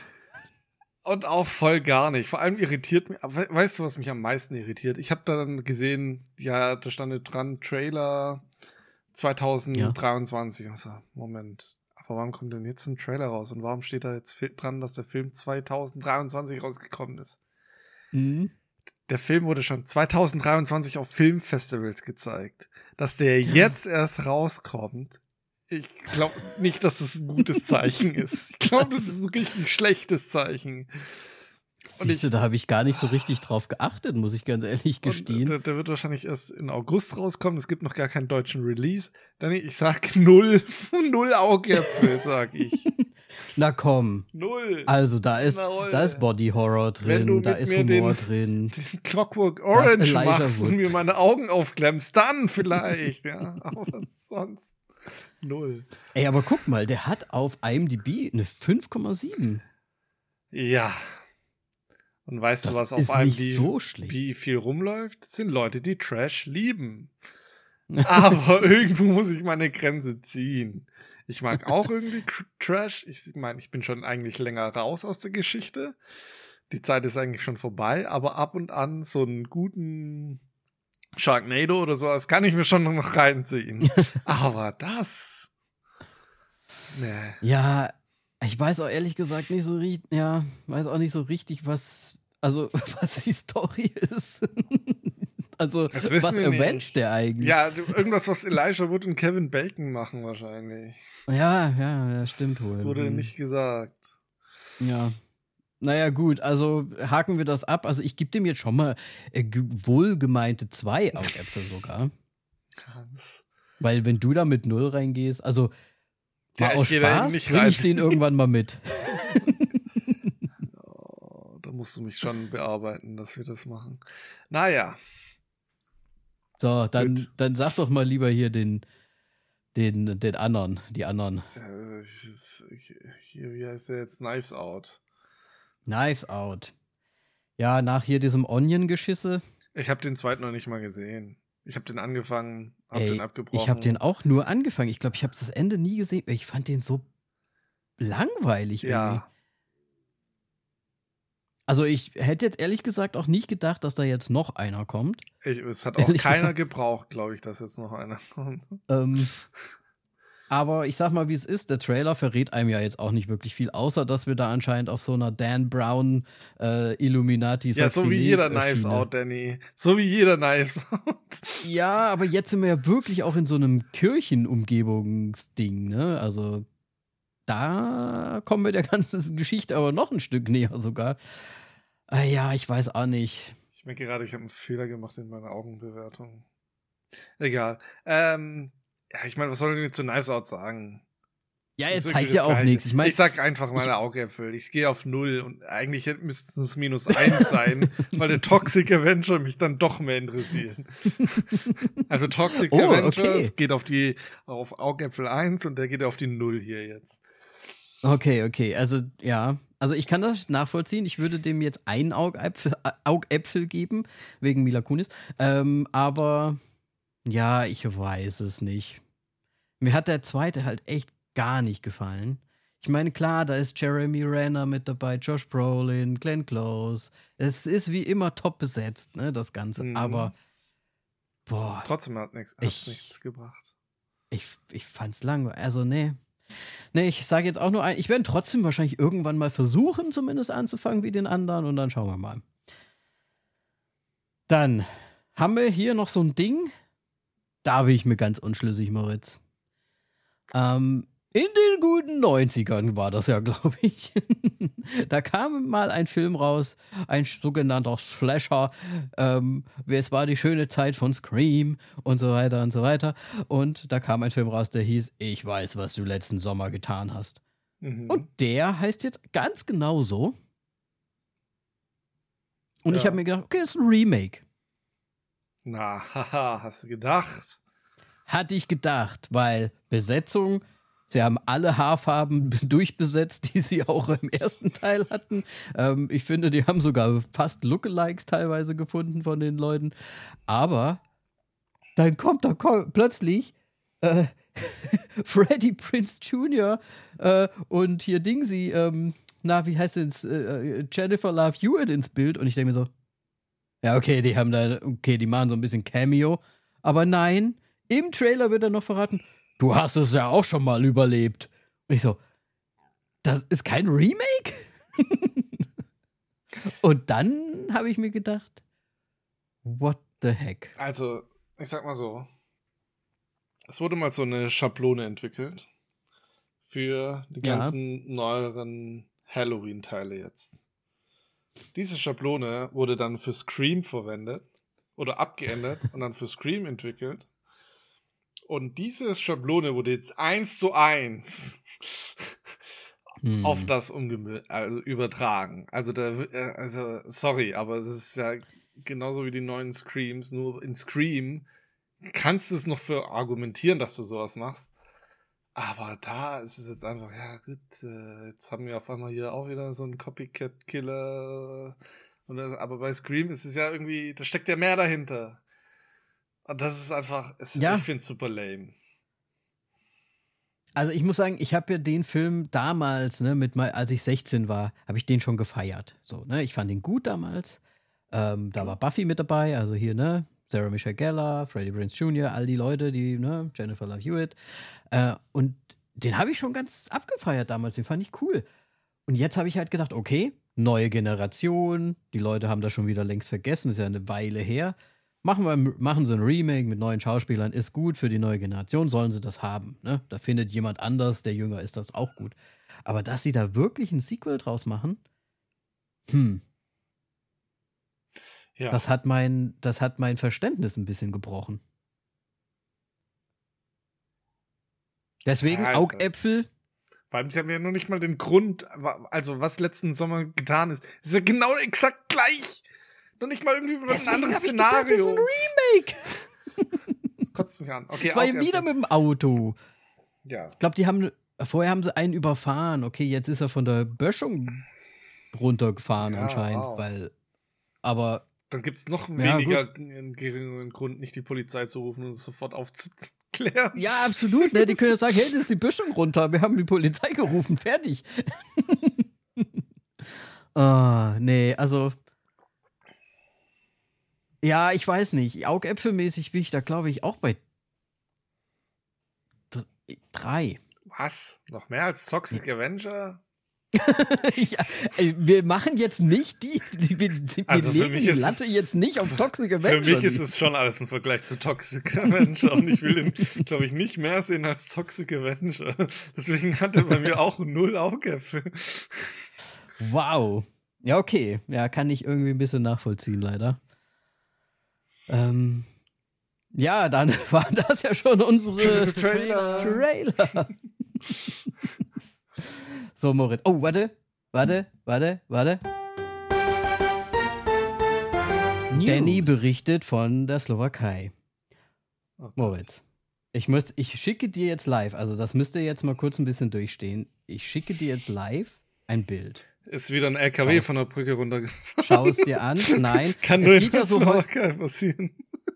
Und auch voll gar nicht. Vor allem irritiert mich, we- weißt du, was mich am meisten irritiert? Ich habe da dann gesehen, ja, da stand dran, Trailer zwanzig dreiundzwanzig. Und so, Moment, aber warum kommt denn jetzt ein Trailer raus? Und warum steht da jetzt fi- dran, dass der Film zwanzig dreiundzwanzig rausgekommen ist? Mhm. Der Film wurde schon zwanzig dreiundzwanzig auf Filmfestivals gezeigt. Dass der jetzt erst rauskommt, ich glaube nicht, dass das ein gutes Zeichen ist. Ich glaube, das ist ein richtig schlechtes Zeichen. Und Siehst du, da habe ich gar nicht so richtig drauf geachtet, muss ich ganz ehrlich Und gestehen. der, der wird wahrscheinlich erst in August rauskommen. Es gibt noch gar keinen deutschen Release. Danny, ich sag null, null Augäpfel, sag ich. Na komm. Null. Also, da ist, Jawohl. da ist Body Horror Wenn du drin, da mit ist mir Humor den- drin. Den Clockwork Orange Elijah machst Wood. und mir meine Augen aufklemmst, dann vielleicht, ja. Aber sonst null. Ey, aber guck mal, der hat auf IMDb eine fünf Komma sieben. Ja. Und weißt Das du, was ist auf einem nicht so schlecht. wie viel rumläuft? Das sind Leute, die Trash lieben. Aber irgendwo muss ich meine Grenze ziehen. Ich mag auch irgendwie Tr- Trash. Ich meine, ich bin schon eigentlich länger raus aus der Geschichte. Die Zeit ist eigentlich schon vorbei, aber ab und an so einen guten Sharknado oder sowas kann ich mir schon noch reinziehen. Aber das. Nee. Ja, ich weiß auch ehrlich gesagt nicht so richtig, ja, weiß auch nicht so richtig, was, also, was die Story ist. Also, Das wissen was wir avenged nicht. der eigentlich? Ja, du- irgendwas, was Elijah Wood und Kevin Bacon machen wahrscheinlich. ja, ja, ja, stimmt Das wohl. wurde Hm. nicht gesagt. Ja. Naja, gut, also haken wir das ab. Also, ich gebe dem jetzt schon mal äh, ge- wohlgemeinte zwei Augäpfel sogar. Krass. Weil, wenn du da mit null reingehst, also, Ja, mal ich aus geh da Spaß nicht bringe rein. ich den irgendwann mal mit. Oh, da musst du mich schon bearbeiten, dass wir das machen. Naja. So, dann, Gut. dann sag doch mal lieber hier den, den, den anderen, die anderen. Äh, ich, ich, hier, wie heißt der jetzt? Knives Out. Knives Out. Ja, nach hier diesem Onion-Geschisse. Ich habe den zweiten noch nicht mal gesehen. Ich habe den angefangen, habe Ey, den abgebrochen. ich habe den auch nur angefangen. Ich glaube, ich habe das Ende nie gesehen. Ich fand den so langweilig irgendwie. Ja, Also ich hätte jetzt ehrlich gesagt auch nicht gedacht, dass da jetzt noch einer kommt. ich, es hat auch Ehrlich keiner gesagt. gebraucht, glaube ich, dass jetzt noch einer kommt. Ähm, Aber ich sag mal, wie es ist. Der Trailer verrät einem ja jetzt auch nicht wirklich viel, außer dass wir da anscheinend auf so einer Dan Brown äh, Illuminati Ja, so wie jeder Knives Out, Danny. So wie jeder Knives Out. Ja, aber jetzt sind wir ja wirklich auch in so einem Kirchenumgebungsding, ne? Also da kommen wir der ganzen Geschichte aber noch ein Stück näher sogar. Ah, ja, ich weiß auch nicht. Ich merke gerade, ich habe einen Fehler gemacht in meiner Augenbewertung. Egal. Ähm, ja, ich meine, was soll ich mir zu Knives Out sagen? Ja, Das jetzt ist zeigt irgendwie ja das auch Gleiche. nichts. Ich meine, Ich sag einfach meine Augäpfel. Ich gehe auf null und eigentlich hätte- müssten es minus eins sein, weil der Toxic Avenger mich dann doch mehr interessiert. Also Toxic Oh, Avengers okay. geht auf die auf Augäpfel eins und der geht auf die null hier jetzt. okay, okay. Also, ja. Also, ich kann das nachvollziehen. Ich würde dem jetzt einen Augäpfel, äh, Augäpfel geben, wegen Mila Kunis. Ähm, aber, ja, ich weiß es nicht. Mir hat der zweite halt echt gar nicht gefallen. Ich meine, klar, da ist Jeremy Renner mit dabei, Josh Brolin, Glenn Close. Es ist wie immer top besetzt, ne, das Ganze. Mhm. Aber, boah, Trotzdem hat nichts, Ich- nichts gebracht. ich, ich fand's langweilig. Also, nee. Nee, ich sage jetzt auch nur ein, ich werde trotzdem wahrscheinlich irgendwann mal versuchen, zumindest anzufangen wie den anderen und dann schauen wir mal. Dann haben wir hier noch so ein Ding. Da bin ich mir ganz unschlüssig, Moritz. Ähm, in den guten neunzigern war das ja, glaube ich. Da kam mal ein Film raus, ein sogenannter Slasher. Ähm, es war die schöne Zeit von Scream und so weiter und so weiter. Und da kam ein Film raus, der hieß Ich weiß, was du letzten Sommer getan hast. Mhm. Und der heißt jetzt ganz genau so. Und ich Ja. habe mir gedacht, okay, das ist ein Remake. Na, haha, hast du gedacht? Hatte ich gedacht, weil Besetzung, sie haben alle Haarfarben durchbesetzt, die sie auch im ersten Teil hatten. Ähm, ich finde, die haben sogar fast Lookalikes teilweise gefunden von den Leuten. Aber dann kommt da ko- plötzlich äh, Freddie Prinze Junior Äh, und hier Dingsy, ähm, na, wie heißt es, äh, Jennifer Love Hewitt ins Bild. Und ich denke mir so, ja, okay, die haben da, okay, die machen so ein bisschen Cameo. Aber nein, im Trailer wird er noch verraten, du hast es ja auch schon mal überlebt. Und ich so, das ist kein Remake? Und dann habe ich mir gedacht, what the heck? Also, ich sag mal so. Es wurde mal so eine Schablone entwickelt für die Ja. ganzen neueren Halloween-Teile jetzt. Diese Schablone wurde dann für Scream verwendet oder abgeändert und dann für Scream entwickelt. Und diese Schablone wurde jetzt eins zu eins Hm. auf das umgemü also übertragen. Also, da, w- äh, also, sorry, aber es ist ja genauso wie die neuen Screams, nur in Scream kannst du es noch für argumentieren, dass du sowas machst. Aber da ist es jetzt einfach, ja gut, äh, jetzt haben wir auf einmal hier auch wieder so einen Copycat-Killer. Und das, aber bei Scream ist es ja irgendwie, da steckt ja mehr dahinter. Und das ist einfach, es, Ja. ich finde es super lame. Also ich muss sagen, ich habe ja den Film damals, ne, mit mal, als ich sechzehn war, habe ich den schon gefeiert. So, ne, ich fand den gut damals. Ähm, da war Buffy mit dabei, also hier, ne, Sarah Michelle Gellar, Freddie Prinze Junior, all die Leute, die, ne, Jennifer Love Hewitt. Äh, und den habe ich schon ganz abgefeiert damals, den fand ich cool. Und jetzt habe ich halt gedacht, okay, neue Generation, die Leute haben das schon wieder längst vergessen, ist ja eine Weile her. Machen, wir, machen sie ein Remake mit neuen Schauspielern, ist gut für die neue Generation, sollen sie das haben. Ne? Da findet jemand anders, der jünger ist, das auch gut. Aber dass sie da wirklich ein Sequel draus machen, hm, Ja. das hat mein, das hat mein Verständnis ein bisschen gebrochen. Deswegen Ja, ist halt- Augäpfel, Vor allem, sie haben ja noch nicht mal den Grund, wa- also was letzten Sommer getan ist. Es ist ja genau exakt gleich. Noch nicht mal irgendwie ein deswegen anderes hab ich gedacht, das ist Szenario. ein Remake. Das kotzt mich an. Okay, Es war Augäpfel. wieder mit dem Auto. Ja. Ich glaube, die haben, vorher haben sie einen überfahren. Okay, jetzt ist er von der Böschung runtergefahren Ja, anscheinend, wow. weil, aber Dann gibt es noch Ja, weniger einen geringeren Grund, nicht die Polizei zu rufen und es sofort aufzuklären. ja, absolut, ne? Die können ja sagen, hey, das ist die Böschung runter, wir haben die Polizei gerufen, fertig. Ah, nee, also ja, ich weiß nicht. Augäpfelmäßig bin ich da, glaube ich, auch bei dr- Drei. Was? Noch mehr als Toxic Avenger? ja, wir machen jetzt nicht die, die wir, wir Also für legen mich die ist Latte es- jetzt nicht auf Toxic Avenger. Für mich ist es schon alles ein Vergleich zu Toxic Avenger und ich will den, glaube ich, nicht mehr sehen als Toxic Avenger. Deswegen hat er bei mir auch null Augäpfel. Wow. Ja, okay. Ja, kann ich irgendwie ein bisschen nachvollziehen, leider. Ähm, ja, dann war das ja schon unsere Trailer. Trailer. So, Moritz. Oh, warte, warte, warte, warte. Danny berichtet von der Slowakei. Oh Gott. Moritz, ich, muss, ich schicke dir jetzt live, also das müsst ihr jetzt mal kurz ein bisschen durchstehen. Ich schicke dir jetzt live ein Bild. Ist wieder ein L K W Schau. von der Brücke runtergefahren. Schau es dir an. Nein, Kann es nur geht, in ja so häu- Slowakei passieren.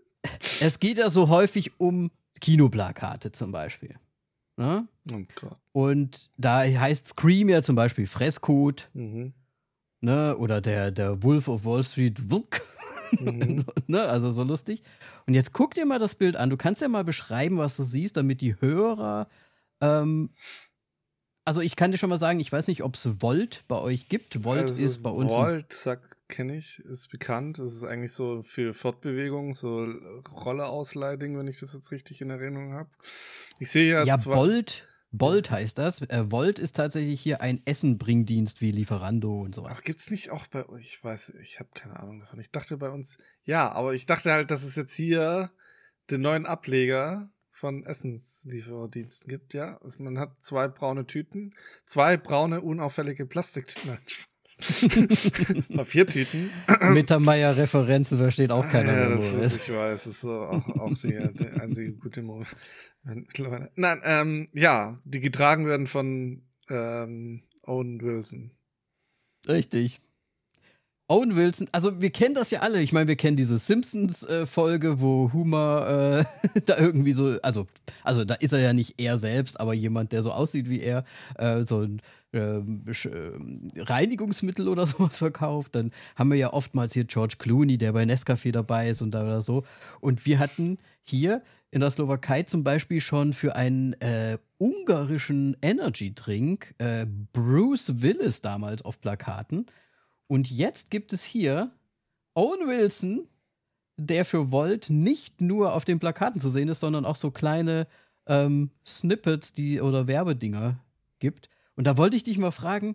es geht ja so häufig um Kinoplakate zum Beispiel. Ne? Oh Gott. Und da heißt Scream ja zum Beispiel Fresscode, Mhm. ne? Oder der, der Wolf of Wall Street, Wulk. Mhm. ne? Also so lustig. Und jetzt guck dir mal das Bild an. Du kannst ja mal beschreiben, was du siehst, damit die Hörer. Ähm, also ich kann dir schon mal sagen, ich weiß nicht, ob es Volt bei euch gibt. Volt Also ist bei uns. ein- Volt, sag, kenne ich, ist bekannt. Das ist eigentlich so für Fortbewegung, so Rolle-Ausleiding, wenn ich das jetzt richtig in Erinnerung habe. Ich sehe ja, Ja, zwar. Bolt, Bolt heißt das. Äh, Volt ist tatsächlich hier ein Essenbringdienst wie Lieferando und sowas. Ach, gibt's nicht auch bei euch? Ich weiß, ich habe keine Ahnung davon. Ich dachte bei uns, ja, aber ich dachte halt, dass es jetzt hier den neuen Ableger von Essenslieferdiensten gibt, ja. Also man hat zwei braune Tüten, zwei braune, unauffällige Plastiktüten. Nein, Spaß. Papiertüten. Mittermeier-Referenzen versteht auch keiner ja, mehr. das Moritz. ist, ich weiß, das ist so auch, auch die, der einzige gute Moment mittlerweile. Nein, ähm, ja, die getragen werden von ähm, Owen Wilson. Richtig. Owen Wilson, also wir kennen das ja alle. Ich meine, wir kennen diese Simpsons-Folge, wo Homer äh, da irgendwie so, also, also da ist er ja nicht er selbst, aber jemand, der so aussieht wie er, äh, so ein ähm, Sch- ähm, Reinigungsmittel oder sowas verkauft. Dann haben wir ja oftmals hier George Clooney, der bei Nescafé dabei ist und da oder so. Und wir hatten hier in der Slowakei zum Beispiel schon für einen äh, ungarischen Energy-Drink äh, Bruce Willis damals auf Plakaten. Und jetzt gibt es hier Owen Wilson, der für Volt nicht nur auf den Plakaten zu sehen ist, sondern auch so kleine ähm, Snippets die, oder Werbedinger gibt. Und da wollte ich dich mal fragen,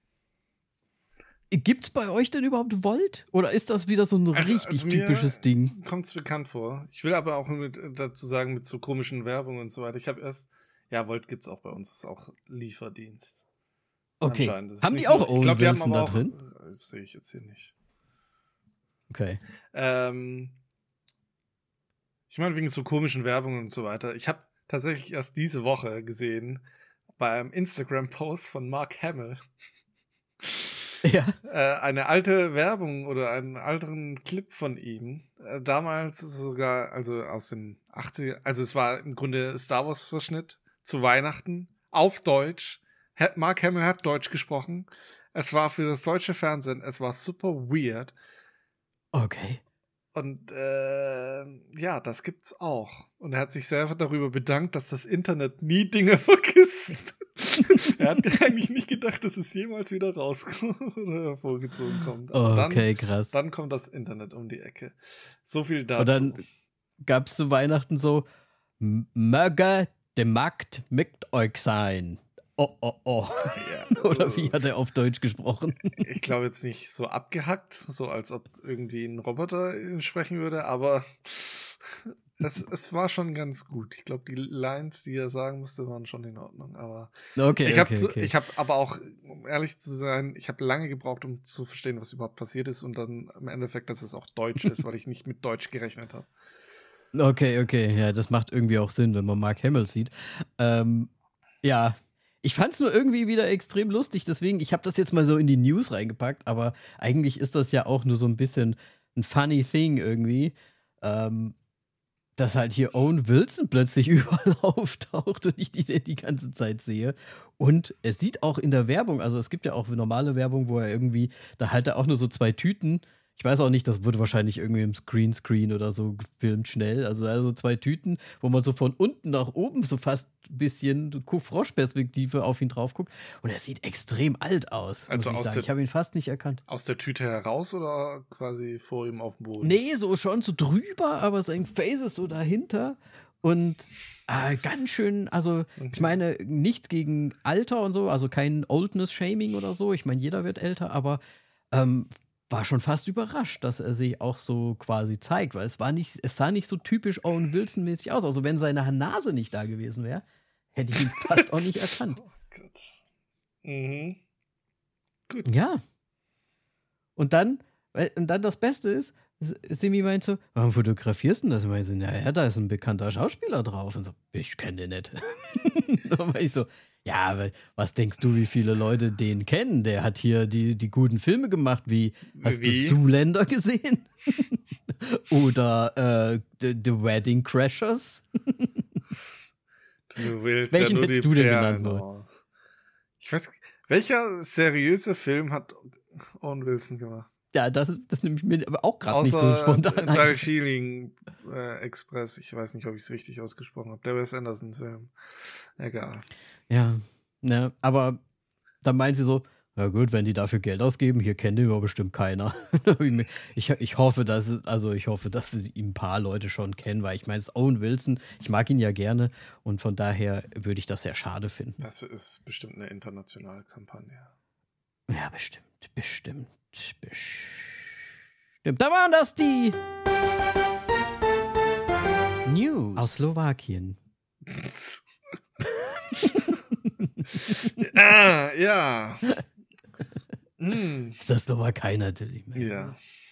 gibt's bei euch denn überhaupt Volt? Oder ist das wieder so ein Also- richtig also mir typisches Ding? Kommt es bekannt vor. Ich will aber auch mit, dazu sagen, mit so komischen Werbungen und so weiter. Ich habe erst, ja, Volt gibt's auch bei uns, ist auch Lieferdienst. Okay. Anscheinend. Das ist Haben nicht die auch nur- Owen ich glaub, die haben Wilson aber da auch, drin? Das sehe ich jetzt hier nicht. Okay. Ähm, ich meine, wegen so komischen Werbungen und so weiter. Ich habe tatsächlich erst diese Woche gesehen, bei einem Instagram-Post von Mark Hamill, Ja. äh, eine alte Werbung oder einen älteren Clip von ihm. Äh, damals sogar, also aus den achtziger, also es war im Grunde Star Wars-Verschnitt zu Weihnachten auf Deutsch. Ha- Mark Hamill hat Deutsch gesprochen. Es war für das deutsche Fernsehen, es war super weird. Okay. Und äh, ja, das gibt's auch. Und er hat sich selber darüber bedankt, dass das Internet nie Dinge vergisst. Er hat eigentlich nicht gedacht, dass es jemals wieder rauskommt oder hervorgezogen kommt. Aber Okay, dann, krass. dann kommt das Internet um die Ecke. So viel dazu. Und dann gab es zu Weihnachten so, "M- möge der Markt mit euch sein. Oh, oh, oh. Ja, Oder also, wie hat er auf Deutsch gesprochen? Ich glaube jetzt nicht so abgehackt, so als ob irgendwie ein Roboter sprechen würde, aber es, es war schon ganz gut. Ich glaube, die Lines, die er sagen musste, waren schon in Ordnung. Aber Okay, ich habe okay, okay. ich hab aber auch, um ehrlich zu sein, ich habe lange gebraucht, um zu verstehen, was überhaupt passiert ist und dann im Endeffekt, dass es auch Deutsch ist, weil ich nicht mit Deutsch gerechnet habe. Okay, okay, ja, das macht irgendwie auch Sinn, wenn man Mark Hamill sieht. Ähm, ja, ich fand es nur irgendwie wieder extrem lustig, deswegen, ich habe das jetzt mal so in die News reingepackt, aber eigentlich ist das ja auch nur so ein bisschen ein funny thing irgendwie, ähm, dass halt hier Owen Wilson plötzlich überall auftaucht und ich die die ganze Zeit sehe. Und es sieht auch in der Werbung, also es gibt ja auch normale Werbung, wo er irgendwie, da halt er auch nur so zwei Tüten Ich weiß auch nicht, das wurde wahrscheinlich irgendwie im Greenscreen oder so gefilmt schnell. Also, also zwei Tüten, wo man so von unten nach oben so fast ein bisschen Froschperspektive auf ihn drauf guckt. Und er sieht extrem alt aus, Also muss ich aus sagen. der- Ich habe ihn fast nicht erkannt. Aus der Tüte heraus oder quasi vor ihm auf dem Boden? Nee, so schon so drüber, aber sein Face ist so dahinter. Und äh, ganz schön, also ich meine, nichts gegen Alter und so, also kein Oldness-Shaming oder so. Ich meine, jeder wird älter, aber ähm, war schon fast überrascht, dass er sich auch so quasi zeigt, weil es war nicht, es sah nicht so typisch Owen Wilson-mäßig aus. Also wenn seine Nase nicht da gewesen wäre, hätte ich ihn fast auch nicht erkannt. Oh Gott. Mhm. Gut. Ja. Und dann, weil- und dann das Beste ist, S- Simi meint so, warum fotografierst du denn das? Und ich so, naja, da ist ein bekannter Schauspieler drauf. Und so, ich kenne den nicht. Dann war ich so, ja, aber was denkst du, wie viele Leute den kennen? Der hat hier die, die guten Filme gemacht, wie, hast Wie? du Zoolander gesehen? Oder äh, The, The Wedding Crashers? Du willst Welchen ja nur hättest die du denn Perlen genannt, aus. Ich weiß, welcher seriöse Film hat Owen Wilson gemacht? Ja, das, das nimmt mir aber auch gerade nicht so Außer spontan ein. Darjeeling äh, Express. Ich weiß nicht, ob ich es richtig ausgesprochen habe. Der Wes Anderson-Film. Egal. Ja, ne, aber dann meint sie so, na gut, wenn die dafür Geld ausgeben, hier kennt den aber bestimmt keiner. ich, ich hoffe, dass es, also ich hoffe, dass sie ihn ein paar Leute schon kennen, weil ich meine, es ist Owen Wilson, ich mag ihn ja gerne und von daher würde ich das sehr schade finden. Das ist bestimmt eine internationale Kampagne. Ja, bestimmt, bestimmt, bestimmt. Da waren das die News aus Slowakien. ah, ja. Hm. Ist das Slowakei natürlich. Ja.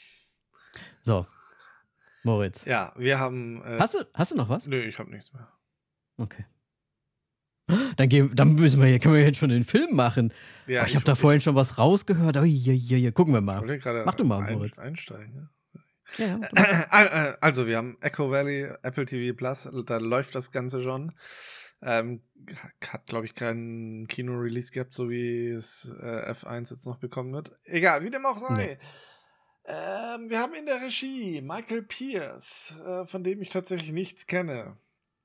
So, Moritz. Ja, wir haben. Äh, Hast du, hast du noch was? Nö, ich habe nichts mehr. Okay. Dann, gehen, dann müssen wir, können wir jetzt schon den Film machen. Ja, oh, ich habe da vorhin schon was rausgehört. Oh, ja, ja, ja. Gucken wir Ich mal. wollte gerade Mach du mal, ein, Moritz. einsteigen. Ja, ja, mach du mal. Ja. Also, wir haben Echo Valley, Apple T V Plus, da läuft das Ganze schon. Ähm, hat, glaube ich, keinen Kino-Release gehabt, so wie es äh, F eins jetzt noch bekommen wird. Egal, wie dem auch sei. Nee. Ähm, wir haben in der Regie Michael Pierce, äh, von dem ich tatsächlich nichts kenne.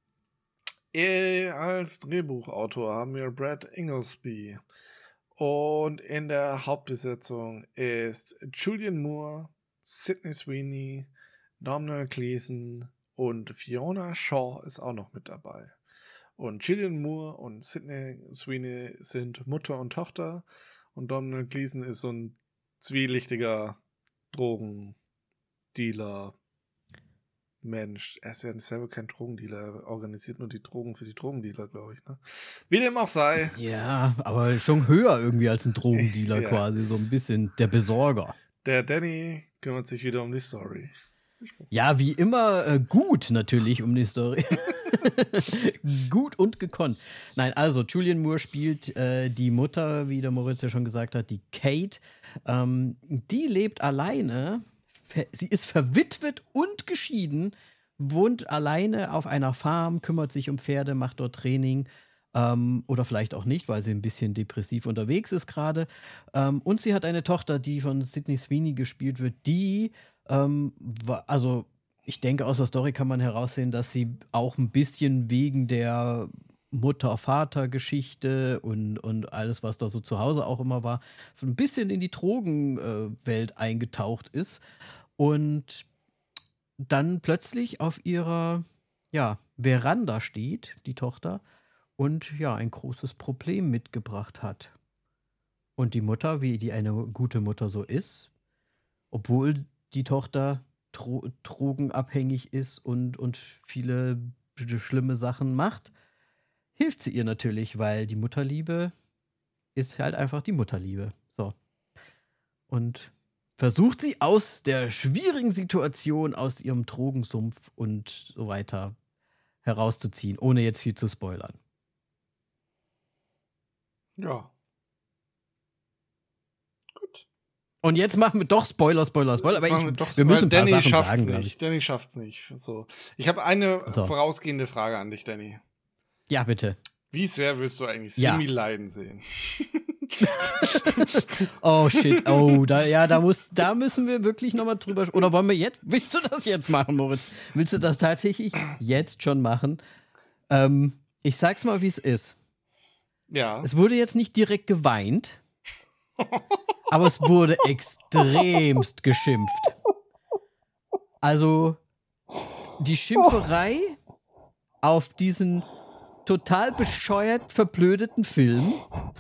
Äh, als Drehbuchautor haben wir Brad Inglesby. Und in der Hauptbesetzung ist Julian Moore, Sydney Sweeney, Domhnall Gleeson und Fiona Shaw ist auch noch mit dabei. Und Julian Moore und Sydney Sweeney sind Mutter und Tochter. Und Domhnall Gleeson ist so ein zwielichtiger Drogendealer. Mensch, er ist ja selber kein Drogendealer, er organisiert nur die Drogen für die Drogendealer, glaube ich. Ne? Wie dem auch sei. Ja, aber schon höher irgendwie als ein Drogendealer Ja. quasi. So ein bisschen der Besorger. Der Danny kümmert sich wieder um die Story. Ja, wie immer äh, gut natürlich um die Story. Gut und gekonnt. Nein, also Julian Moore spielt äh, die Mutter, wie der Moritz ja schon gesagt hat, die Kate. Ähm, die lebt alleine. Ver- Sie ist verwitwet und geschieden, wohnt alleine auf einer Farm, kümmert sich um Pferde, macht dort Training. Ähm, oder vielleicht auch nicht, weil sie ein bisschen depressiv unterwegs ist gerade. Ähm, und sie hat eine Tochter, die von Sydney Sweeney gespielt wird, die, ähm, wa- also ich denke, aus der Story kann man heraussehen, dass sie auch ein bisschen wegen der Mutter-Vater-Geschichte und, und alles, was da so zu Hause auch immer war, so ein bisschen in die Drogenwelt eingetaucht ist und dann plötzlich auf ihrer ja, Veranda steht, die Tochter, und ja, ein großes Problem mitgebracht hat. Und die Mutter, wie die eine gute Mutter so ist, obwohl die Tochter dro drogenabhängig ist und, und viele schlimme Sachen macht, hilft sie ihr natürlich, weil die Mutterliebe ist halt einfach die Mutterliebe. So. Und versucht sie aus der schwierigen Situation, aus ihrem Drogensumpf und so weiter herauszuziehen, ohne jetzt viel zu spoilern. Ja. Gut. Und jetzt machen wir doch Spoiler, Spoiler, Spoiler. Aber Jetzt machen ich, wir doch- wir müssen ein paar Danny Sachen schafft's sagen, glaube ich. nicht. Danny schafft's nicht. So. Ich habe eine So. vorausgehende Frage an dich, Danny. Ja, bitte. Wie sehr willst du eigentlich Ja. Simi leiden sehen? Oh shit, oh, da, ja, da, muss, da müssen wir wirklich nochmal drüber. Oder wollen wir jetzt? Willst du das jetzt machen, Moritz? Willst du das tatsächlich jetzt schon machen? Ähm, ich sag's mal, wie es ist. Ja. Es wurde jetzt nicht direkt geweint, aber es wurde extremst geschimpft. Also, die Schimpferei auf diesen total bescheuert verblödeten Film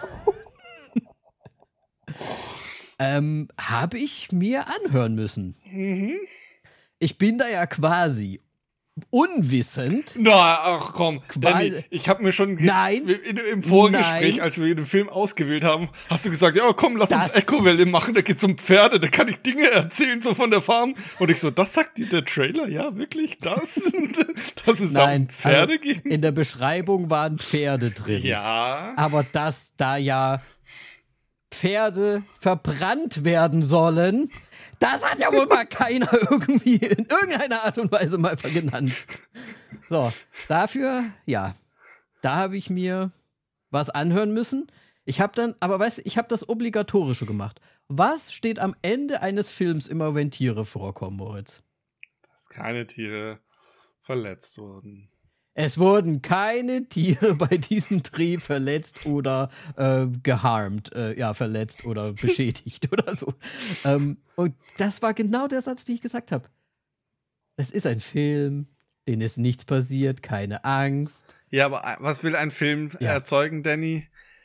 ähm, habe ich mir anhören müssen. Mhm. Ich bin da ja quasi unwissend. Na, ach komm, Quasi- Danny, ich habe mir schon ge- Nein. in, im Vorgespräch, Nein. als wir den Film ausgewählt haben, hast du gesagt, ja komm, lass Das- uns Echowelle machen, da geht's um Pferde, da kann ich Dinge erzählen, so von der Farm. Und ich so, das sagt dir der Trailer, ja, wirklich, das? Dass es da um Nein, Pferde also geht? in der Beschreibung waren Pferde drin. Ja. Aber dass da ja Pferde verbrannt werden sollen, das hat ja wohl mal keiner irgendwie in irgendeiner Art und Weise mal genannt. So, dafür, ja, da habe ich mir was anhören müssen. Ich habe dann, aber weißt du, ich habe das Obligatorische gemacht. Was steht am Ende eines Films immer, wenn Tiere vorkommen, Moritz? Dass keine Tiere verletzt wurden. Es wurden keine Tiere bei diesem Dreh verletzt oder äh, geharmt, äh, ja, verletzt oder beschädigt oder so. Ähm, und das war genau der Satz, den ich gesagt habe. Es ist ein Film, denen ist nichts passiert, keine Angst. Ja, aber was will ein Film Ja. erzeugen, Danny?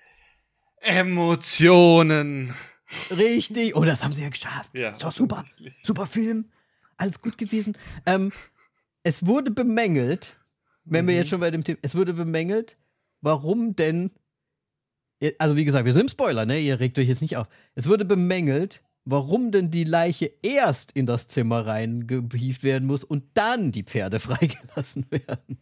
Emotionen. Richtig. Oh, das haben sie ja geschafft. Ja, Ist doch super. offensichtlich. Super Film. Alles gut gewesen. Ähm, es wurde bemängelt, wenn wir Mhm. jetzt schon bei dem Thema, es wurde bemängelt, warum denn, also wie gesagt, wir sind im Spoiler, ne? Ihr regt euch jetzt nicht auf. Es wurde bemängelt, warum denn die Leiche erst in das Zimmer reingehievt werden muss und dann die Pferde freigelassen werden.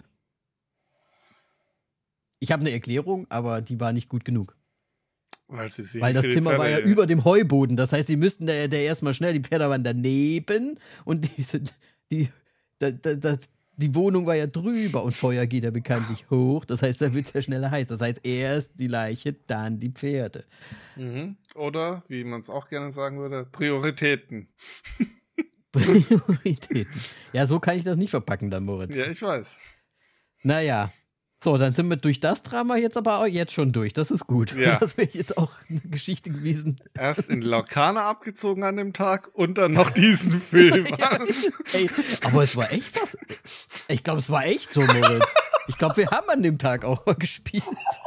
Ich habe eine Erklärung, aber die war nicht gut genug. Weil, sie sich Weil das für die Zimmer war ja Pferde- über dem Heuboden. Das heißt, sie müssten da, da erstmal schnell, die Pferde waren daneben und die, sind- die, da, da, das, die Wohnung war ja drüber und Feuer geht ja bekanntlich hoch. Das heißt, da wird es ja schneller heiß. Das heißt, erst die Leiche, dann die Pferde. Mhm. Oder, wie man es auch gerne sagen würde, Prioritäten. Prioritäten. Ja, so kann ich das nicht verpacken dann, Moritz. Ja, ich weiß. Naja. So, dann sind wir durch das Drama jetzt aber auch jetzt schon durch. Das ist gut. Ja. Das wäre jetzt auch eine Geschichte gewesen. Erst in Laukana abgezogen an dem Tag und dann noch diesen Film. Ey, aber es war echt das. Ich glaube, es war echt so, Moritz. Ich glaube, wir haben an dem Tag auch mal gespielt.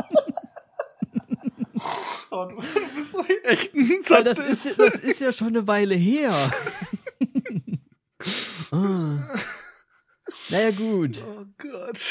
Oh, du bist doch echt ein Weil das Sadist. ist, das ist ja schon eine Weile her. Ah. Naja, gut. Oh Gott.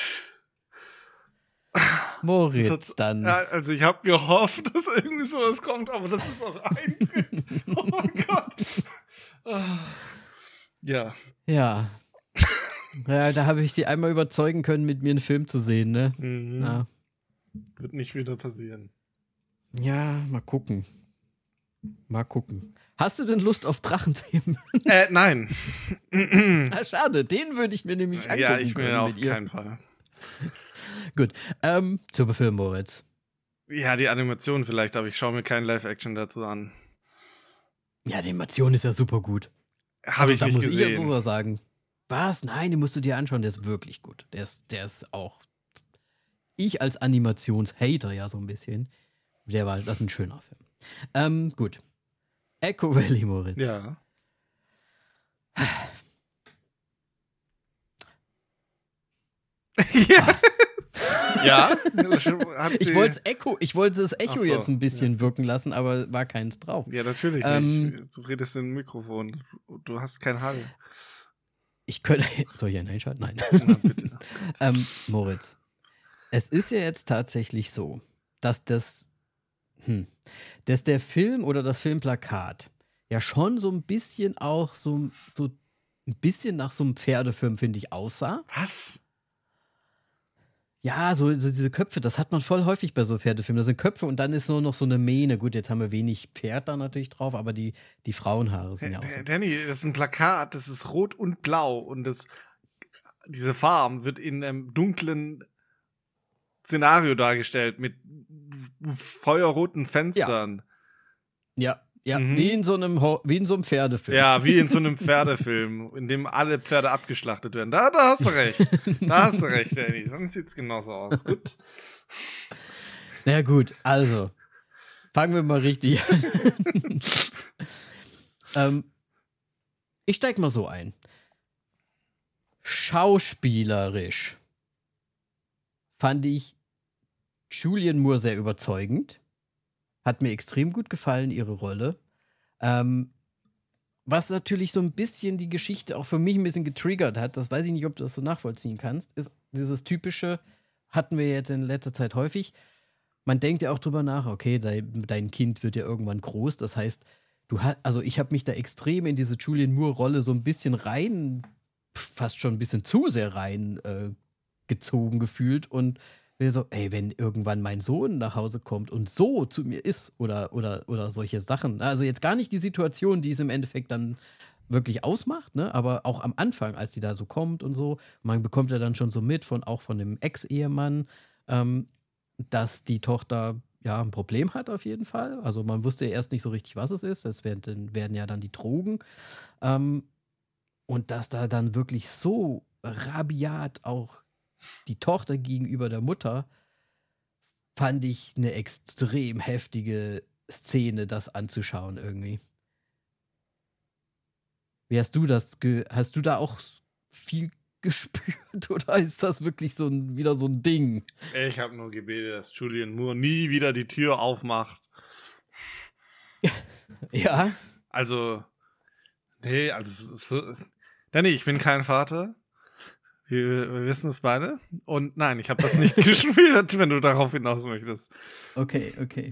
Moritz, Das hat- dann. Ja, also ich habe gehofft, dass irgendwie sowas kommt, aber das ist auch ein. Oh Gott. Ah. Ja. Ja. Ja, da habe ich sie einmal überzeugen können, mit mir einen Film zu sehen, ne? Mhm. Ja. Wird nicht wieder passieren. Ja, mal gucken. Mal gucken. Hast du denn Lust auf Drachenthemen? Äh, nein. Ah, schade, den würde ich mir nämlich angucken Ja, ich können will auf mit ihr. keinen Fall. Gut, ähm, zur Film, Moritz. Ja, die Animation vielleicht, aber ich schaue mir kein Live-Action dazu an. Ja, die Animation ist ja super gut. Habe ich da nicht muss ich jetzt gesehen. sogar sagen. Was? Nein, den musst du dir anschauen, der ist wirklich gut. Der ist, der ist auch. Ich als Animationshater ja so ein bisschen. Der war, das ist ein schöner Film. Ähm, gut. Echo Valley, Moritz. Ja. ja. ja. Hat Ich sie- wollte Echo, ich wollte das Echo Ach so, jetzt ein bisschen wirken lassen, aber war keins drauf. Ja, natürlich Ähm, nicht. Du redest in ein Mikrofon. Du hast kein Hall. Ich könnte. Soll ich einen einschalten? Nein. Na, bitte. ähm, Moritz. Es ist ja jetzt tatsächlich so, dass das, hm, dass der Film oder das Filmplakat ja schon so ein bisschen auch so, so ein bisschen nach so einem Pferdefilm, finde ich, aussah. Was? Ja, so, so diese Köpfe, das hat man voll häufig bei so Pferdefilmen. Das sind Köpfe und dann ist nur noch so eine Mähne. Gut, jetzt haben wir wenig Pferd da natürlich drauf, aber die, die Frauenhaare sind ja auch so. Danny, das ist ein Plakat, das ist rot und blau und das, diese Farbe wird in einem dunklen Szenario dargestellt mit feuerroten Fenstern. Ja, ja, Mhm. wie in so einem Ho- wie in so einem Pferdefilm. Ja, wie in so einem Pferdefilm, in dem alle Pferde abgeschlachtet werden. Da, da hast du recht. Da hast du recht, Danny. Sonst sieht's genauso aus. Gut. Na gut, also fangen wir mal richtig an. ähm, ich steig mal so ein. Schauspielerisch fand ich Julianne Moore sehr überzeugend. Hat mir extrem gut gefallen, ihre Rolle. Ähm, was natürlich so ein bisschen die Geschichte auch für mich ein bisschen getriggert hat, das weiß ich nicht, ob du das so nachvollziehen kannst, ist dieses typische, hatten wir jetzt in letzter Zeit häufig, man denkt ja auch drüber nach, okay, dein, dein Kind wird ja irgendwann groß, das heißt, du hast, also ich habe mich da extrem in diese Julianne Moore-Rolle so ein bisschen rein, fast schon ein bisschen zu sehr rein äh, gezogen gefühlt und wir so, ey, wenn irgendwann mein Sohn nach Hause kommt und so zu mir ist oder, oder, oder solche Sachen. Also jetzt gar nicht die Situation, die es im Endeffekt dann wirklich ausmacht, ne? Aber auch am Anfang, als die da so kommt und so, man bekommt ja dann schon so mit, von, auch von dem Ex-Ehemann, ähm, dass die Tochter ja ein Problem hat auf jeden Fall. Also man wusste ja erst nicht so richtig, was es ist. Es werden, werden ja dann die Drogen. Ähm, und dass da dann wirklich so rabiat auch die Tochter gegenüber der Mutter, fand ich eine extrem heftige Szene, das anzuschauen irgendwie. Wie hast du das, ge hast du da auch viel gespürt oder ist das wirklich so ein, wieder so ein Ding? Ich habe nur gebetet, dass Julianne Moore nie wieder die Tür aufmacht. Ja. Also, nee, also, so, Danny, ich bin kein Vater. Wir, wir wissen es beide. Und nein, ich habe das nicht gespürt, wenn du darauf hinaus möchtest. Okay, okay.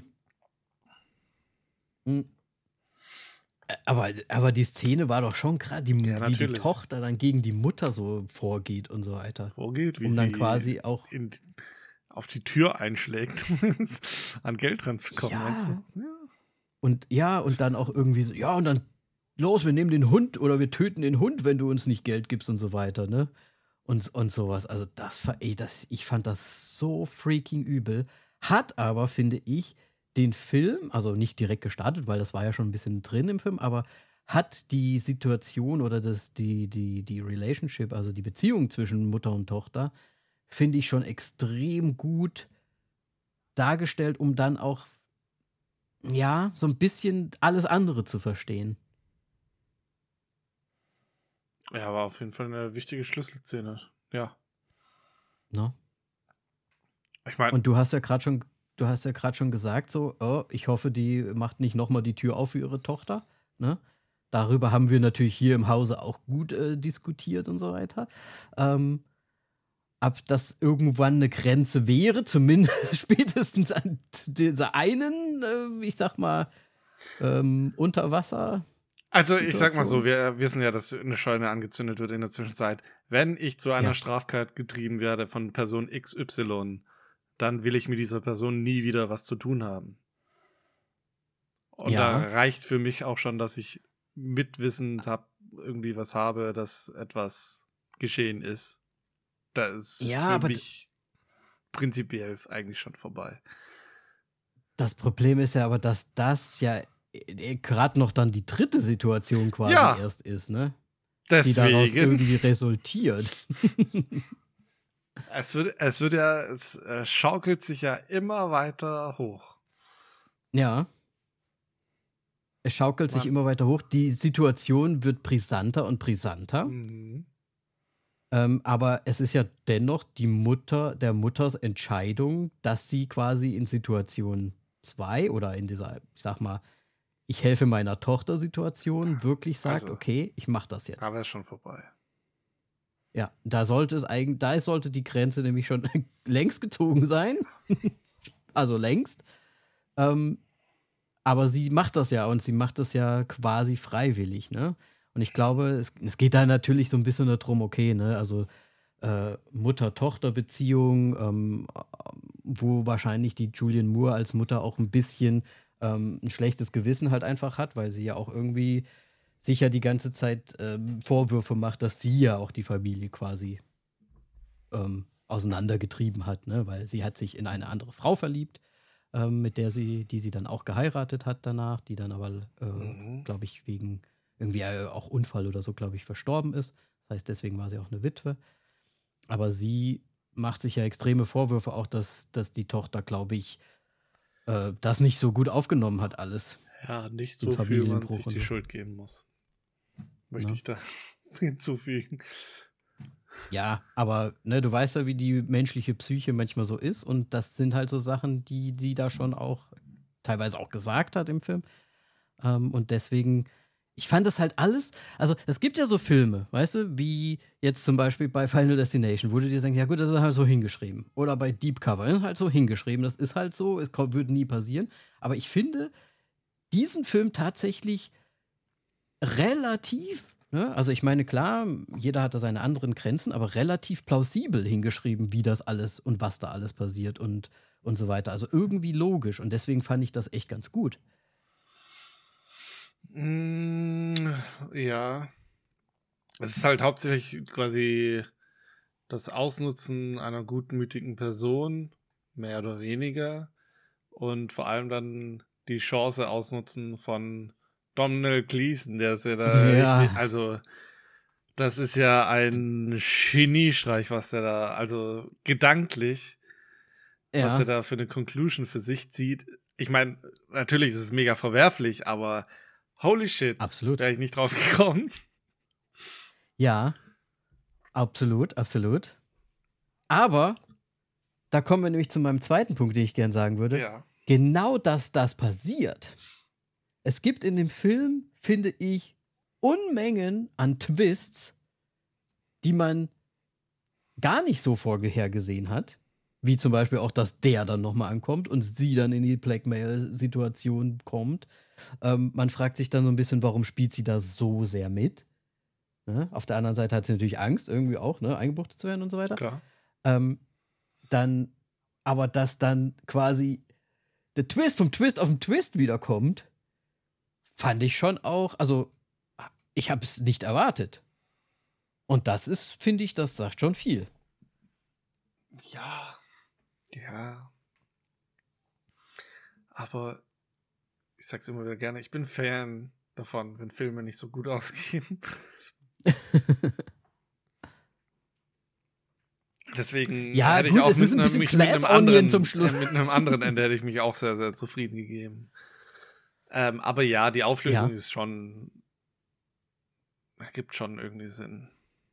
Hm. Aber, aber die Szene war doch schon gerade, die, Ja, wie die natürlich. Tochter dann gegen die Mutter so vorgeht und so weiter. Vorgeht, wie Um dann sie quasi auch. in, auf die Tür einschlägt, um an Geld ranzukommen. Ja. Meinst du? Ja. Und ja, und dann auch irgendwie so, ja, und dann los, wir nehmen den Hund oder wir töten den Hund, wenn du uns nicht Geld gibst und so weiter, ne? Und, und sowas. Also das, ey, das, ich fand das so freaking übel. Hat aber, finde ich, den Film, also nicht direkt gestartet, weil das war ja schon ein bisschen drin im Film, aber hat die Situation oder das, die, die, die Relationship, also die Beziehung zwischen Mutter und Tochter, finde ich schon extrem gut dargestellt, um dann auch, ja, so ein bisschen alles andere zu verstehen. Ja, war auf jeden Fall eine wichtige Schlüsselszene. Ja. Ne? Ich meine, Und du hast ja gerade schon, du hast ja gerade schon gesagt, so, oh, ich hoffe, die macht nicht nochmal die Tür auf für ihre Tochter. Ne? Darüber haben wir natürlich hier im Hause auch gut äh, diskutiert und so weiter. Ähm, ob das irgendwann eine Grenze wäre, zumindest spätestens an dieser einen, äh, ich sag mal, ähm, Unterwasser. also ich sag mal so, Situation. wir wissen ja, dass eine Scheune angezündet wird in der Zwischenzeit. Wenn ich zu einer Ja. Straftat getrieben werde von Person X Y, dann will ich mit dieser Person nie wieder was zu tun haben. Und Ja. da reicht für mich auch schon, dass ich mitwissend hab, irgendwie was habe, dass etwas geschehen ist. Das ist Ja, für aber d- mich prinzipiell eigentlich schon vorbei. Das Problem ist ja aber, dass das ja gerade noch dann die dritte Situation quasi Ja. erst ist, ne? Die daraus Deswegen, irgendwie resultiert. es wird, es wird ja, es äh, schaukelt sich ja immer weiter hoch. Ja. Es schaukelt sich Mann. immer weiter hoch. Die Situation wird brisanter und brisanter. Mhm. Ähm, aber es ist ja dennoch die Mutter, der Mutters Entscheidung, dass sie quasi in Situation zwei oder in dieser, ich sag mal, ich helfe meiner Tochter Situation wirklich sagt, Also, okay, ich mach das jetzt. Da wäre es schon vorbei. Ja, da sollte es eigentlich, da sollte die Grenze nämlich schon längst gezogen sein. Also längst. Ähm, aber sie macht das ja und sie macht das ja quasi freiwillig, ne? Und ich glaube, es, es geht da natürlich so ein bisschen darum, okay, ne, also äh, Mutter-Tochter-Beziehung, ähm, wo wahrscheinlich die Julianne Moore als Mutter auch ein bisschen ähm, ein schlechtes Gewissen halt einfach hat, weil sie ja auch irgendwie sich ja die ganze Zeit ähm, Vorwürfe macht, dass sie ja auch die Familie quasi ähm, auseinandergetrieben hat, ne? Weil sie hat sich in eine andere Frau verliebt, ähm, mit der sie, die sie dann auch geheiratet hat danach, die dann aber, äh, Mhm. glaube ich, wegen irgendwie äh, auch Unfall oder so, glaube ich, verstorben ist. Das heißt, deswegen war sie auch eine Witwe. Aber sie macht sich ja extreme Vorwürfe auch, dass, dass die Tochter, glaube ich, äh, das nicht so gut aufgenommen hat, alles. Ja, nicht Den so viel man Familienbruch sich und die so. Schuld geben muss. Möchte Ja. ich da hinzufügen. Ja, aber ne, du weißt ja, wie die menschliche Psyche manchmal so ist. Und das sind halt so Sachen, die sie da schon auch teilweise auch gesagt hat im Film. Ähm, und deswegen, ich fand das halt alles, also es gibt ja so Filme, weißt du, wie jetzt zum Beispiel bei Final Destination, wo du dir denkst, ja gut, das ist halt so hingeschrieben. Oder bei Deep Cover, das ist halt so hingeschrieben, das ist halt so, es kommt, würde nie passieren. Aber ich finde diesen Film tatsächlich relativ, ne? Also ich meine, klar, jeder hat da seine anderen Grenzen, aber relativ plausibel hingeschrieben, wie das alles und was da alles passiert und, und so weiter. Also irgendwie logisch und deswegen fand ich das echt ganz gut. Mm, ja. Es ist halt hauptsächlich quasi das Ausnutzen einer gutmütigen Person, mehr oder weniger. Und vor allem dann die Chance ausnutzen von Domhnall Gleeson, der ist ja da Ja. richtig, also das ist ja ein Geniestreich, was der da, also gedanklich, was Ja, er da für eine Conclusion für sich zieht. Ich meine, natürlich ist es mega verwerflich, aber holy shit, absolut. wäre ich nicht drauf gekommen. Ja, absolut, absolut. Aber da kommen wir nämlich zu meinem zweiten Punkt, den ich gern sagen würde. Ja. Genau, dass das passiert. Es gibt in dem Film, finde ich, Unmengen an Twists, die man gar nicht so vorhergesehen hat. Wie zum Beispiel auch, dass der dann nochmal ankommt und sie dann in die Blackmail-Situation kommt. Ähm, man fragt sich dann so ein bisschen, warum spielt sie da so sehr mit? Ne? Auf der anderen Seite hat sie natürlich Angst, irgendwie auch, ne, eingebuchtet zu werden und so weiter. Klar. Ähm, dann, aber dass dann quasi der Twist vom Twist auf den Twist wiederkommt, fand ich schon auch, also ich habe es nicht erwartet. Und das ist, finde ich, das sagt schon viel. Ja. Ja. Aber ich sag's immer wieder gerne, ich bin Fan davon, wenn Filme nicht so gut ausgehen. Deswegen Ja, hätte gut, ich auch es mit, ist ein einem, bisschen mich mit, einem Glass Onion anderen, zum Schluss. mit einem anderen Ende hätte ich mich auch sehr, sehr zufrieden gegeben. Ähm, aber ja, die Auflösung Ja. ist schon, ergibt schon irgendwie Sinn.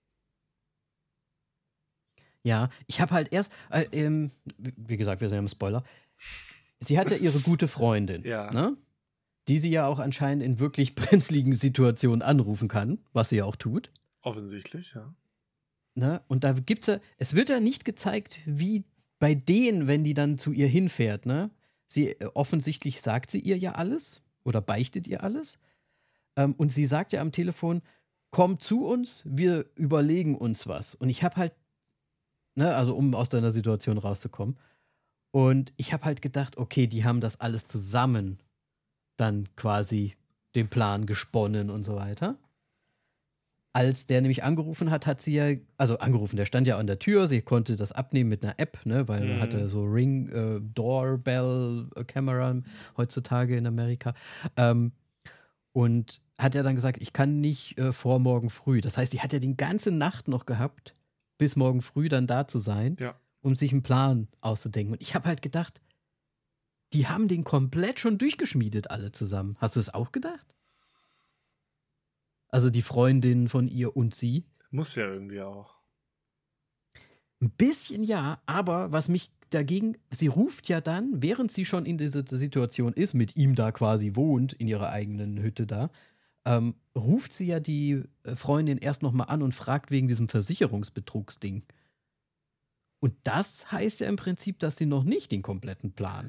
Ja, ich habe halt erst, äh, ähm, wie gesagt, wir sind ja im Spoiler. Sie hat ja ihre gute Freundin, Ja. ne? Die sie ja auch anscheinend in wirklich brenzligen Situationen anrufen kann, was sie ja auch tut. Offensichtlich, ja. Ne? Und da gibt's ja, es wird ja nicht gezeigt, wie bei denen, wenn die dann zu ihr hinfährt, ne? Sie, äh, offensichtlich sagt sie ihr ja alles oder beichtet ihr alles. Ähm, und sie sagt ja am Telefon, komm zu uns, wir überlegen uns was. Und ich habe halt, ne, also um aus deiner Situation rauszukommen. Und ich habe halt gedacht, okay, die haben das alles zusammen dann quasi den Plan gesponnen und so weiter. Als der nämlich angerufen hat, hat sie ja, also angerufen, der stand ja an der Tür, sie konnte das abnehmen mit einer App, ne, weil er Mhm. hatte so Ring, äh, Doorbell, äh, Camera heutzutage in Amerika. Ähm, und hat ja dann gesagt, ich kann nicht äh, vor morgen früh. Das heißt, die hat ja die ganze Nacht noch gehabt, bis morgen früh dann da zu sein, Ja. um sich einen Plan auszudenken. Und ich habe halt gedacht, die haben den komplett schon durchgeschmiedet, alle zusammen. Hast du es auch gedacht? Also die Freundin von ihr und sie? Muss ja irgendwie auch. Ein bisschen ja, aber was mich dagegen, sie ruft ja dann, während sie schon in dieser Situation ist, mit ihm da quasi wohnt, in ihrer eigenen Hütte da, ähm, ruft sie ja die äh, Freundin erst nochmal an und fragt wegen diesem Versicherungsbetrugsding. Und das heißt ja im Prinzip, dass sie noch nicht den kompletten Plan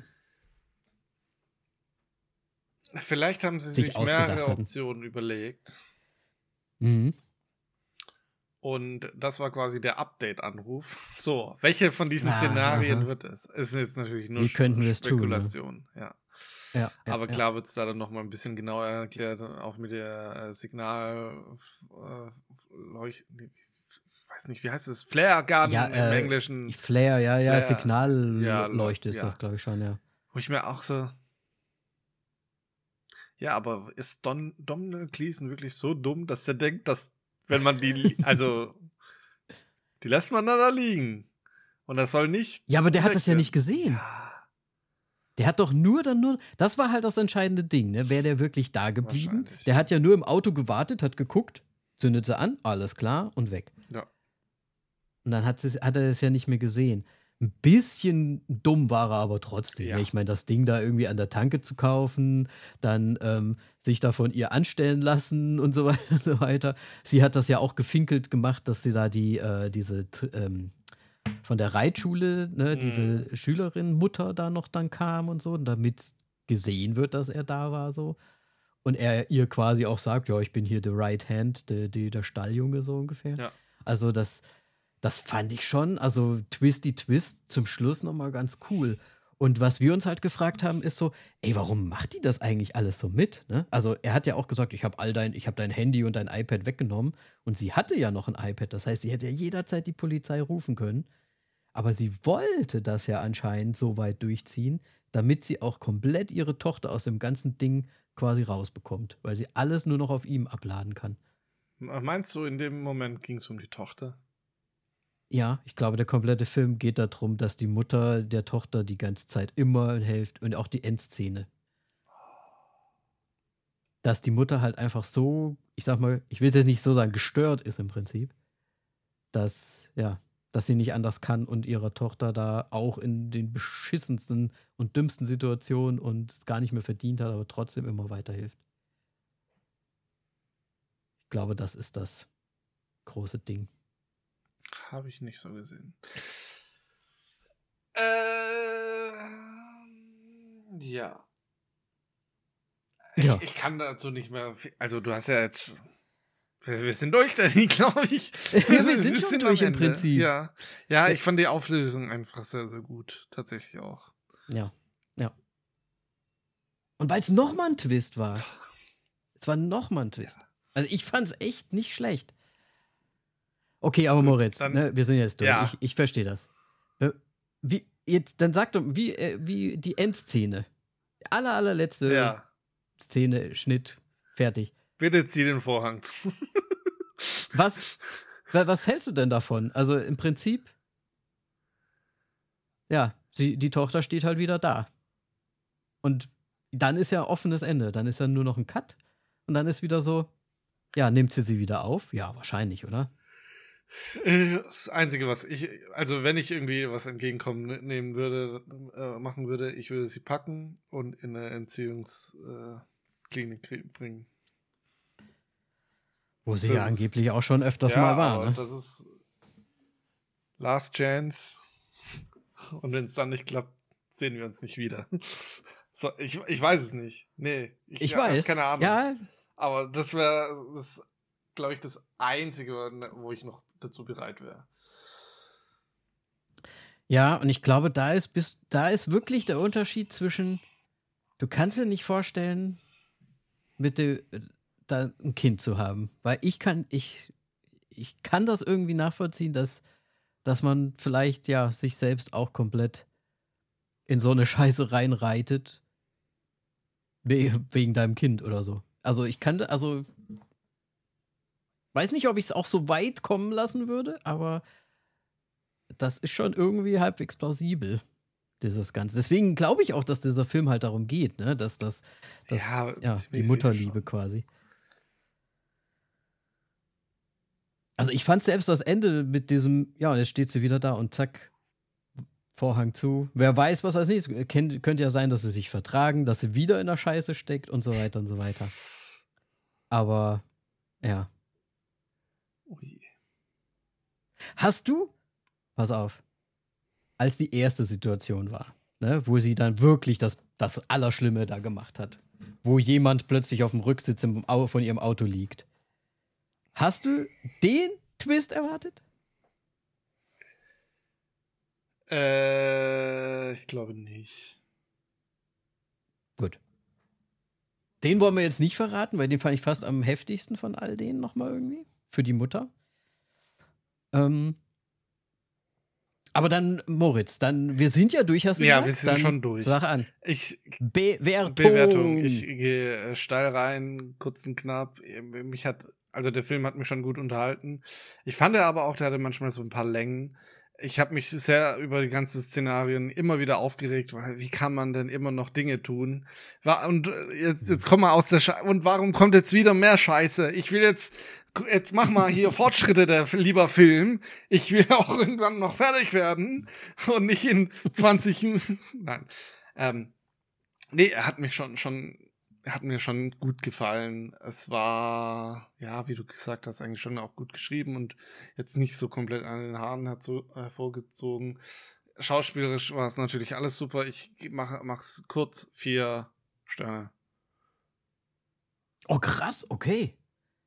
Vielleicht haben sie sich sich ausgedacht mehrere hatten. Optionen überlegt. Mhm. Und das war quasi der Update-Anruf. So, welche von diesen Ah, Szenarien aha. wird es? Ist jetzt natürlich nur Wie könnten wir es tun, ne? Spekulation. Ja. Ja, ja, Aber ja. klar wird es da dann nochmal ein bisschen genauer erklärt, auch mit der äh, Signal, äh, Leuch nee, ich weiß nicht, wie heißt es? Flare Gun Ja, im äh, Englischen. Flare, ja, ja, Flare. Signalleuchte Ja, ist ja. das, glaube ich schon, ja. Wo ich mir auch so. Ja, aber ist Don, Domhnall Gleeson wirklich so dumm, dass er denkt, dass, wenn man die, also, die lässt man dann da liegen. Und das soll nicht. Ja, aber der hat das ja werden. nicht gesehen. Ja, Der hat doch nur dann nur, das war halt das entscheidende Ding, ne? Wäre der wirklich da geblieben? Wahrscheinlich. Der hat ja nur im Auto gewartet, hat geguckt, zündet sie an, alles klar und weg. ja. Und dann hat, sie, hat er es ja nicht mehr gesehen. Ein bisschen dumm war er aber trotzdem. Ja. Ne? Ich meine, das Ding da irgendwie an der Tanke zu kaufen, dann ähm, sich da von ihr anstellen lassen und so weiter und so weiter. Sie hat das ja auch gefinkelt gemacht, dass sie da die, äh, diese t- ähm, von der Reitschule, ne, Mhm. diese Schülerin, Mutter da noch dann kam und so, und damit gesehen wird, dass er da war so. Und er ihr quasi auch sagt, ja, ich bin hier the right hand, der, der, der Stalljunge so ungefähr. Ja. Also das, das fand ich schon, also Twisty Twist zum Schluss nochmal ganz cool. Und was wir uns halt gefragt haben, ist so, ey, warum macht die das eigentlich alles so mit? Ne? Also er hat ja auch gesagt, ich habe all dein, ich habe dein Handy und dein iPad weggenommen. Und sie hatte ja noch ein iPad. Das heißt, sie hätte ja jederzeit die Polizei rufen können. Aber sie wollte das ja anscheinend so weit durchziehen, damit sie auch komplett ihre Tochter aus dem ganzen Ding quasi rausbekommt. Weil sie alles nur noch auf ihm abladen kann. Meinst du, in dem Moment ging es um die Tochter? Ja, ich glaube, der komplette Film geht darum, dass die Mutter der Tochter die ganze Zeit immer hilft und auch die Endszene. Dass die Mutter halt einfach so, ich sag mal, ich will es jetzt nicht so sagen, gestört ist im Prinzip, dass, ja, dass sie nicht anders kann und ihrer Tochter da auch in den beschissensten und dümmsten Situationen und es gar nicht mehr verdient hat, aber trotzdem immer weiterhilft. Ich glaube, das ist das große Ding. Habe ich nicht so gesehen. Äh, ja. Ja. Ich, ich kann dazu nicht mehr. viel- Also, du hast ja jetzt. Wir, wir sind durch, Danny, glaube ich. Wir sind schon durch am im Ende. Prinzip. Ja. ja, ich fand die Auflösung einfach sehr, sehr gut. Tatsächlich auch. Ja, ja. Und weil es nochmal ein Twist war. Es war nochmal ein Twist. Also ich fand es echt nicht schlecht. Okay, aber Gut, Moritz, dann- ne, wir sind jetzt durch. Ja. Ich, ich verstehe das. Äh, Wie, jetzt, dann sag doch, wie, äh, wie die Endszene. Die aller, allerletzte Ja. Szene, Schnitt, fertig. Bitte zieh den Vorhang zu. Was, wa- was hältst du denn davon? Also im Prinzip, ja, sie, die Tochter steht halt wieder da. Und dann ist ja offenes Ende. Dann ist ja nur noch ein Cut. Und dann ist wieder so, ja, nimmt sie sie wieder auf? Ja, wahrscheinlich, oder? Äh, Das Einzige, was ich, also wenn ich irgendwie was entgegenkommen ne- nehmen würde, äh, machen würde, ich würde sie packen und in eine Entziehungsklinik krie- bringen. Wo sie Das ja ist- angeblich auch schon öfters ja, mal war, aber ne? das ist Last Chance. Und wenn es dann nicht klappt, sehen wir uns nicht wieder. So, ich, ich weiß es nicht. Nee. Ich hab weiß. Keine Ahnung. Ja, Aber das wäre, das, glaube ich, das Einzige, wo ich noch dazu bereit wäre. ja, und ich glaube, da ist, bis, da ist wirklich der Unterschied zwischen, du kannst dir nicht vorstellen, mit dem, da ein Kind zu haben. Weil ich kann, ich, ich kann das irgendwie nachvollziehen, dass, dass man vielleicht ja sich selbst auch komplett in so eine Scheiße reinreitet. we- Wegen deinem Kind oder so. Also ich kann, also weiß nicht, ob ich es auch so weit kommen lassen würde, aber das ist schon irgendwie halbwegs plausibel, dieses Ganze. Deswegen glaube ich auch, dass dieser Film halt darum geht, ne? Dass das, das Ja, ja, ziemlich die sicher Mutterliebe schon. quasi. Also ich fand selbst das Ende mit diesem, ja, und jetzt steht sie wieder da und zack, Vorhang zu. Wer weiß, was als nächstes. Kennt, könnte ja sein, dass sie sich vertragen, dass sie wieder in der Scheiße steckt und so weiter und so weiter. Aber, ja. Ui. Hast du, pass auf, als die erste Situation war, ne, wo sie dann wirklich das, das Allerschlimme da gemacht hat, wo jemand plötzlich auf dem Rücksitz im Au von ihrem Auto liegt, hast du den Twist erwartet? Äh, ich glaube nicht. Gut. Den wollen wir jetzt nicht verraten, weil den fand ich fast am heftigsten von all denen nochmal irgendwie. Für die Mutter. Ähm, aber dann, Moritz, dann, wir sind ja durch, hast du Ja, gesagt? wir sind dann schon durch. Sag an. Ich, Bewertung. Bewertung. Ich gehe äh, steil rein, kurz und knapp. Mich hat, also der Film hat mich schon gut unterhalten. Ich fand er aber auch, der hatte manchmal so ein paar Längen. Ich habe mich sehr über die ganzen Szenarien immer wieder aufgeregt, weil wie kann man denn immer noch Dinge tun? Und jetzt, jetzt komm mal aus der Scheiße. Und warum kommt jetzt wieder mehr Scheiße? Ich will jetzt, jetzt mach mal hier Fortschritte, der lieber Film. Ich will auch irgendwann noch fertig werden und nicht in zwanzig. Nein. Ähm, nee, er hat mich schon, schon, er hat mir schon gut gefallen. Es war, ja, wie du gesagt hast, eigentlich schon auch gut geschrieben und jetzt nicht so komplett an den Haaren herzo- hervorgezogen. Schauspielerisch war es natürlich alles super. Ich mach, mach's kurz, vier Sterne. Oh, krass, okay.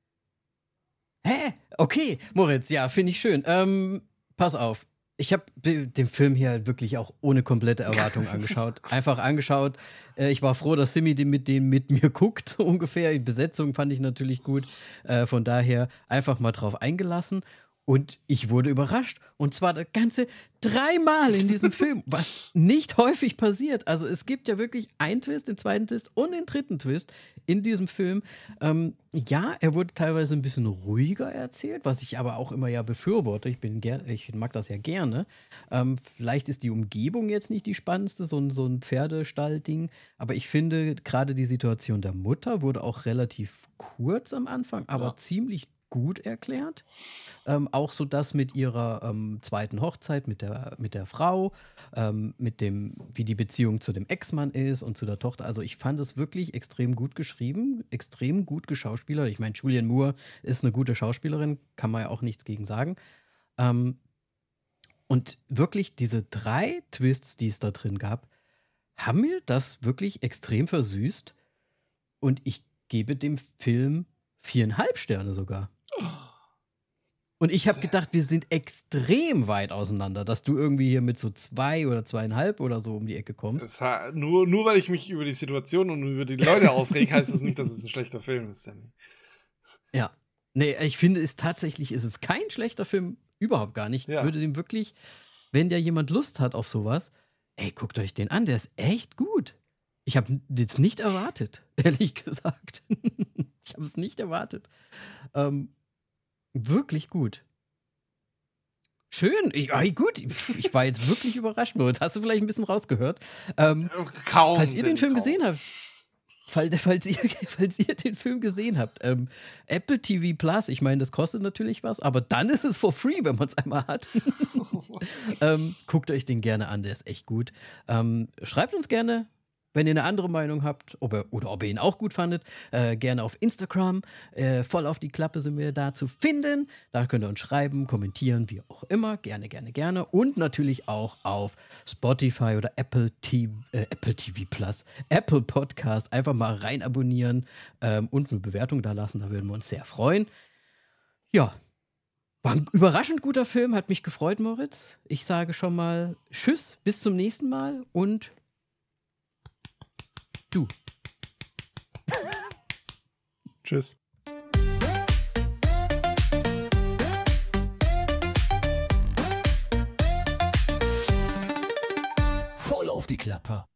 Hä? Okay, Moritz, ja, finde ich schön. Ähm, pass auf. Ich habe den Film hier halt wirklich auch ohne komplette Erwartung angeschaut. Einfach angeschaut. Äh, ich war froh, dass Simi den mit, den mit mir guckt, so ungefähr. Die Besetzung fand ich natürlich gut. Äh, von daher einfach mal drauf eingelassen. Und ich wurde überrascht. Und zwar das Ganze dreimal in diesem Film, was nicht häufig passiert. Also es gibt ja wirklich einen Twist, den zweiten Twist und den dritten Twist in diesem Film. Ähm, ja, er wurde teilweise ein bisschen ruhiger erzählt, was ich aber auch immer ja befürworte. Ich, bin ger- ich mag das ja gerne. Ähm, vielleicht ist die Umgebung jetzt nicht die spannendste, so ein, so ein Pferdestall-Ding. Aber ich finde, gerade die Situation der Mutter wurde auch relativ kurz am Anfang, aber Ja. ziemlich gut erklärt. Ähm, auch so das mit ihrer ähm, zweiten Hochzeit mit der, mit der Frau, ähm, mit dem, wie die Beziehung zu dem Ex-Mann ist und zu der Tochter. Also ich fand es wirklich extrem gut geschrieben, extrem gut geschauspielert. Ich meine, Julianne Moore ist eine gute Schauspielerin, kann man ja auch nichts gegen sagen. Ähm, und wirklich diese drei Twists, die es da drin gab, haben mir das wirklich extrem versüßt. Und ich gebe dem Film viereinhalb Sterne sogar. Und ich habe gedacht, wir sind extrem weit auseinander, dass du irgendwie hier mit so zwei oder zweieinhalb oder so um die Ecke kommst. Das ha- nur, nur weil ich mich über die Situation und über die Leute aufrege, heißt das nicht, dass es ein schlechter Film ist, Danny. Ja. Nee, ich finde es tatsächlich, ist es kein schlechter Film, überhaupt gar nicht. Ich Ja. würde dem wirklich, wenn der jemand Lust hat auf sowas, ey, guckt euch den an, der ist echt gut. Ich habe jetzt nicht erwartet, ehrlich gesagt. Ich habe es nicht erwartet. Ähm, wirklich gut. Schön. Ich, ey, gut, ich war jetzt wirklich überrascht. Moritz, hast du vielleicht ein bisschen rausgehört? Ähm, Kaum. falls ihr den denn Film kaum. gesehen habt, fall, falls, ihr, falls ihr den Film gesehen habt, ähm, Apple T V Plus, ich meine, das kostet natürlich was, aber dann ist es for free, wenn man es einmal hat. ähm, guckt euch den gerne an, der ist echt gut. Ähm, schreibt uns gerne, wenn ihr eine andere Meinung habt ob er, oder ob ihr ihn auch gut fandet, äh, gerne auf Instagram. Äh, voll auf die Klappe sind wir da zu finden. Da könnt ihr uns schreiben, kommentieren, wie auch immer. Gerne, gerne, gerne. Und natürlich auch auf Spotify oder Apple T V, äh, Apple T V Plus, Apple Podcast. Einfach mal rein abonnieren ähm, und eine Bewertung da lassen. Da würden wir uns sehr freuen. Ja, war ein überraschend guter Film. Hat mich gefreut, Moritz. Ich sage schon mal Tschüss, bis zum nächsten Mal und du. Tschüss. Voll auf die Klappe.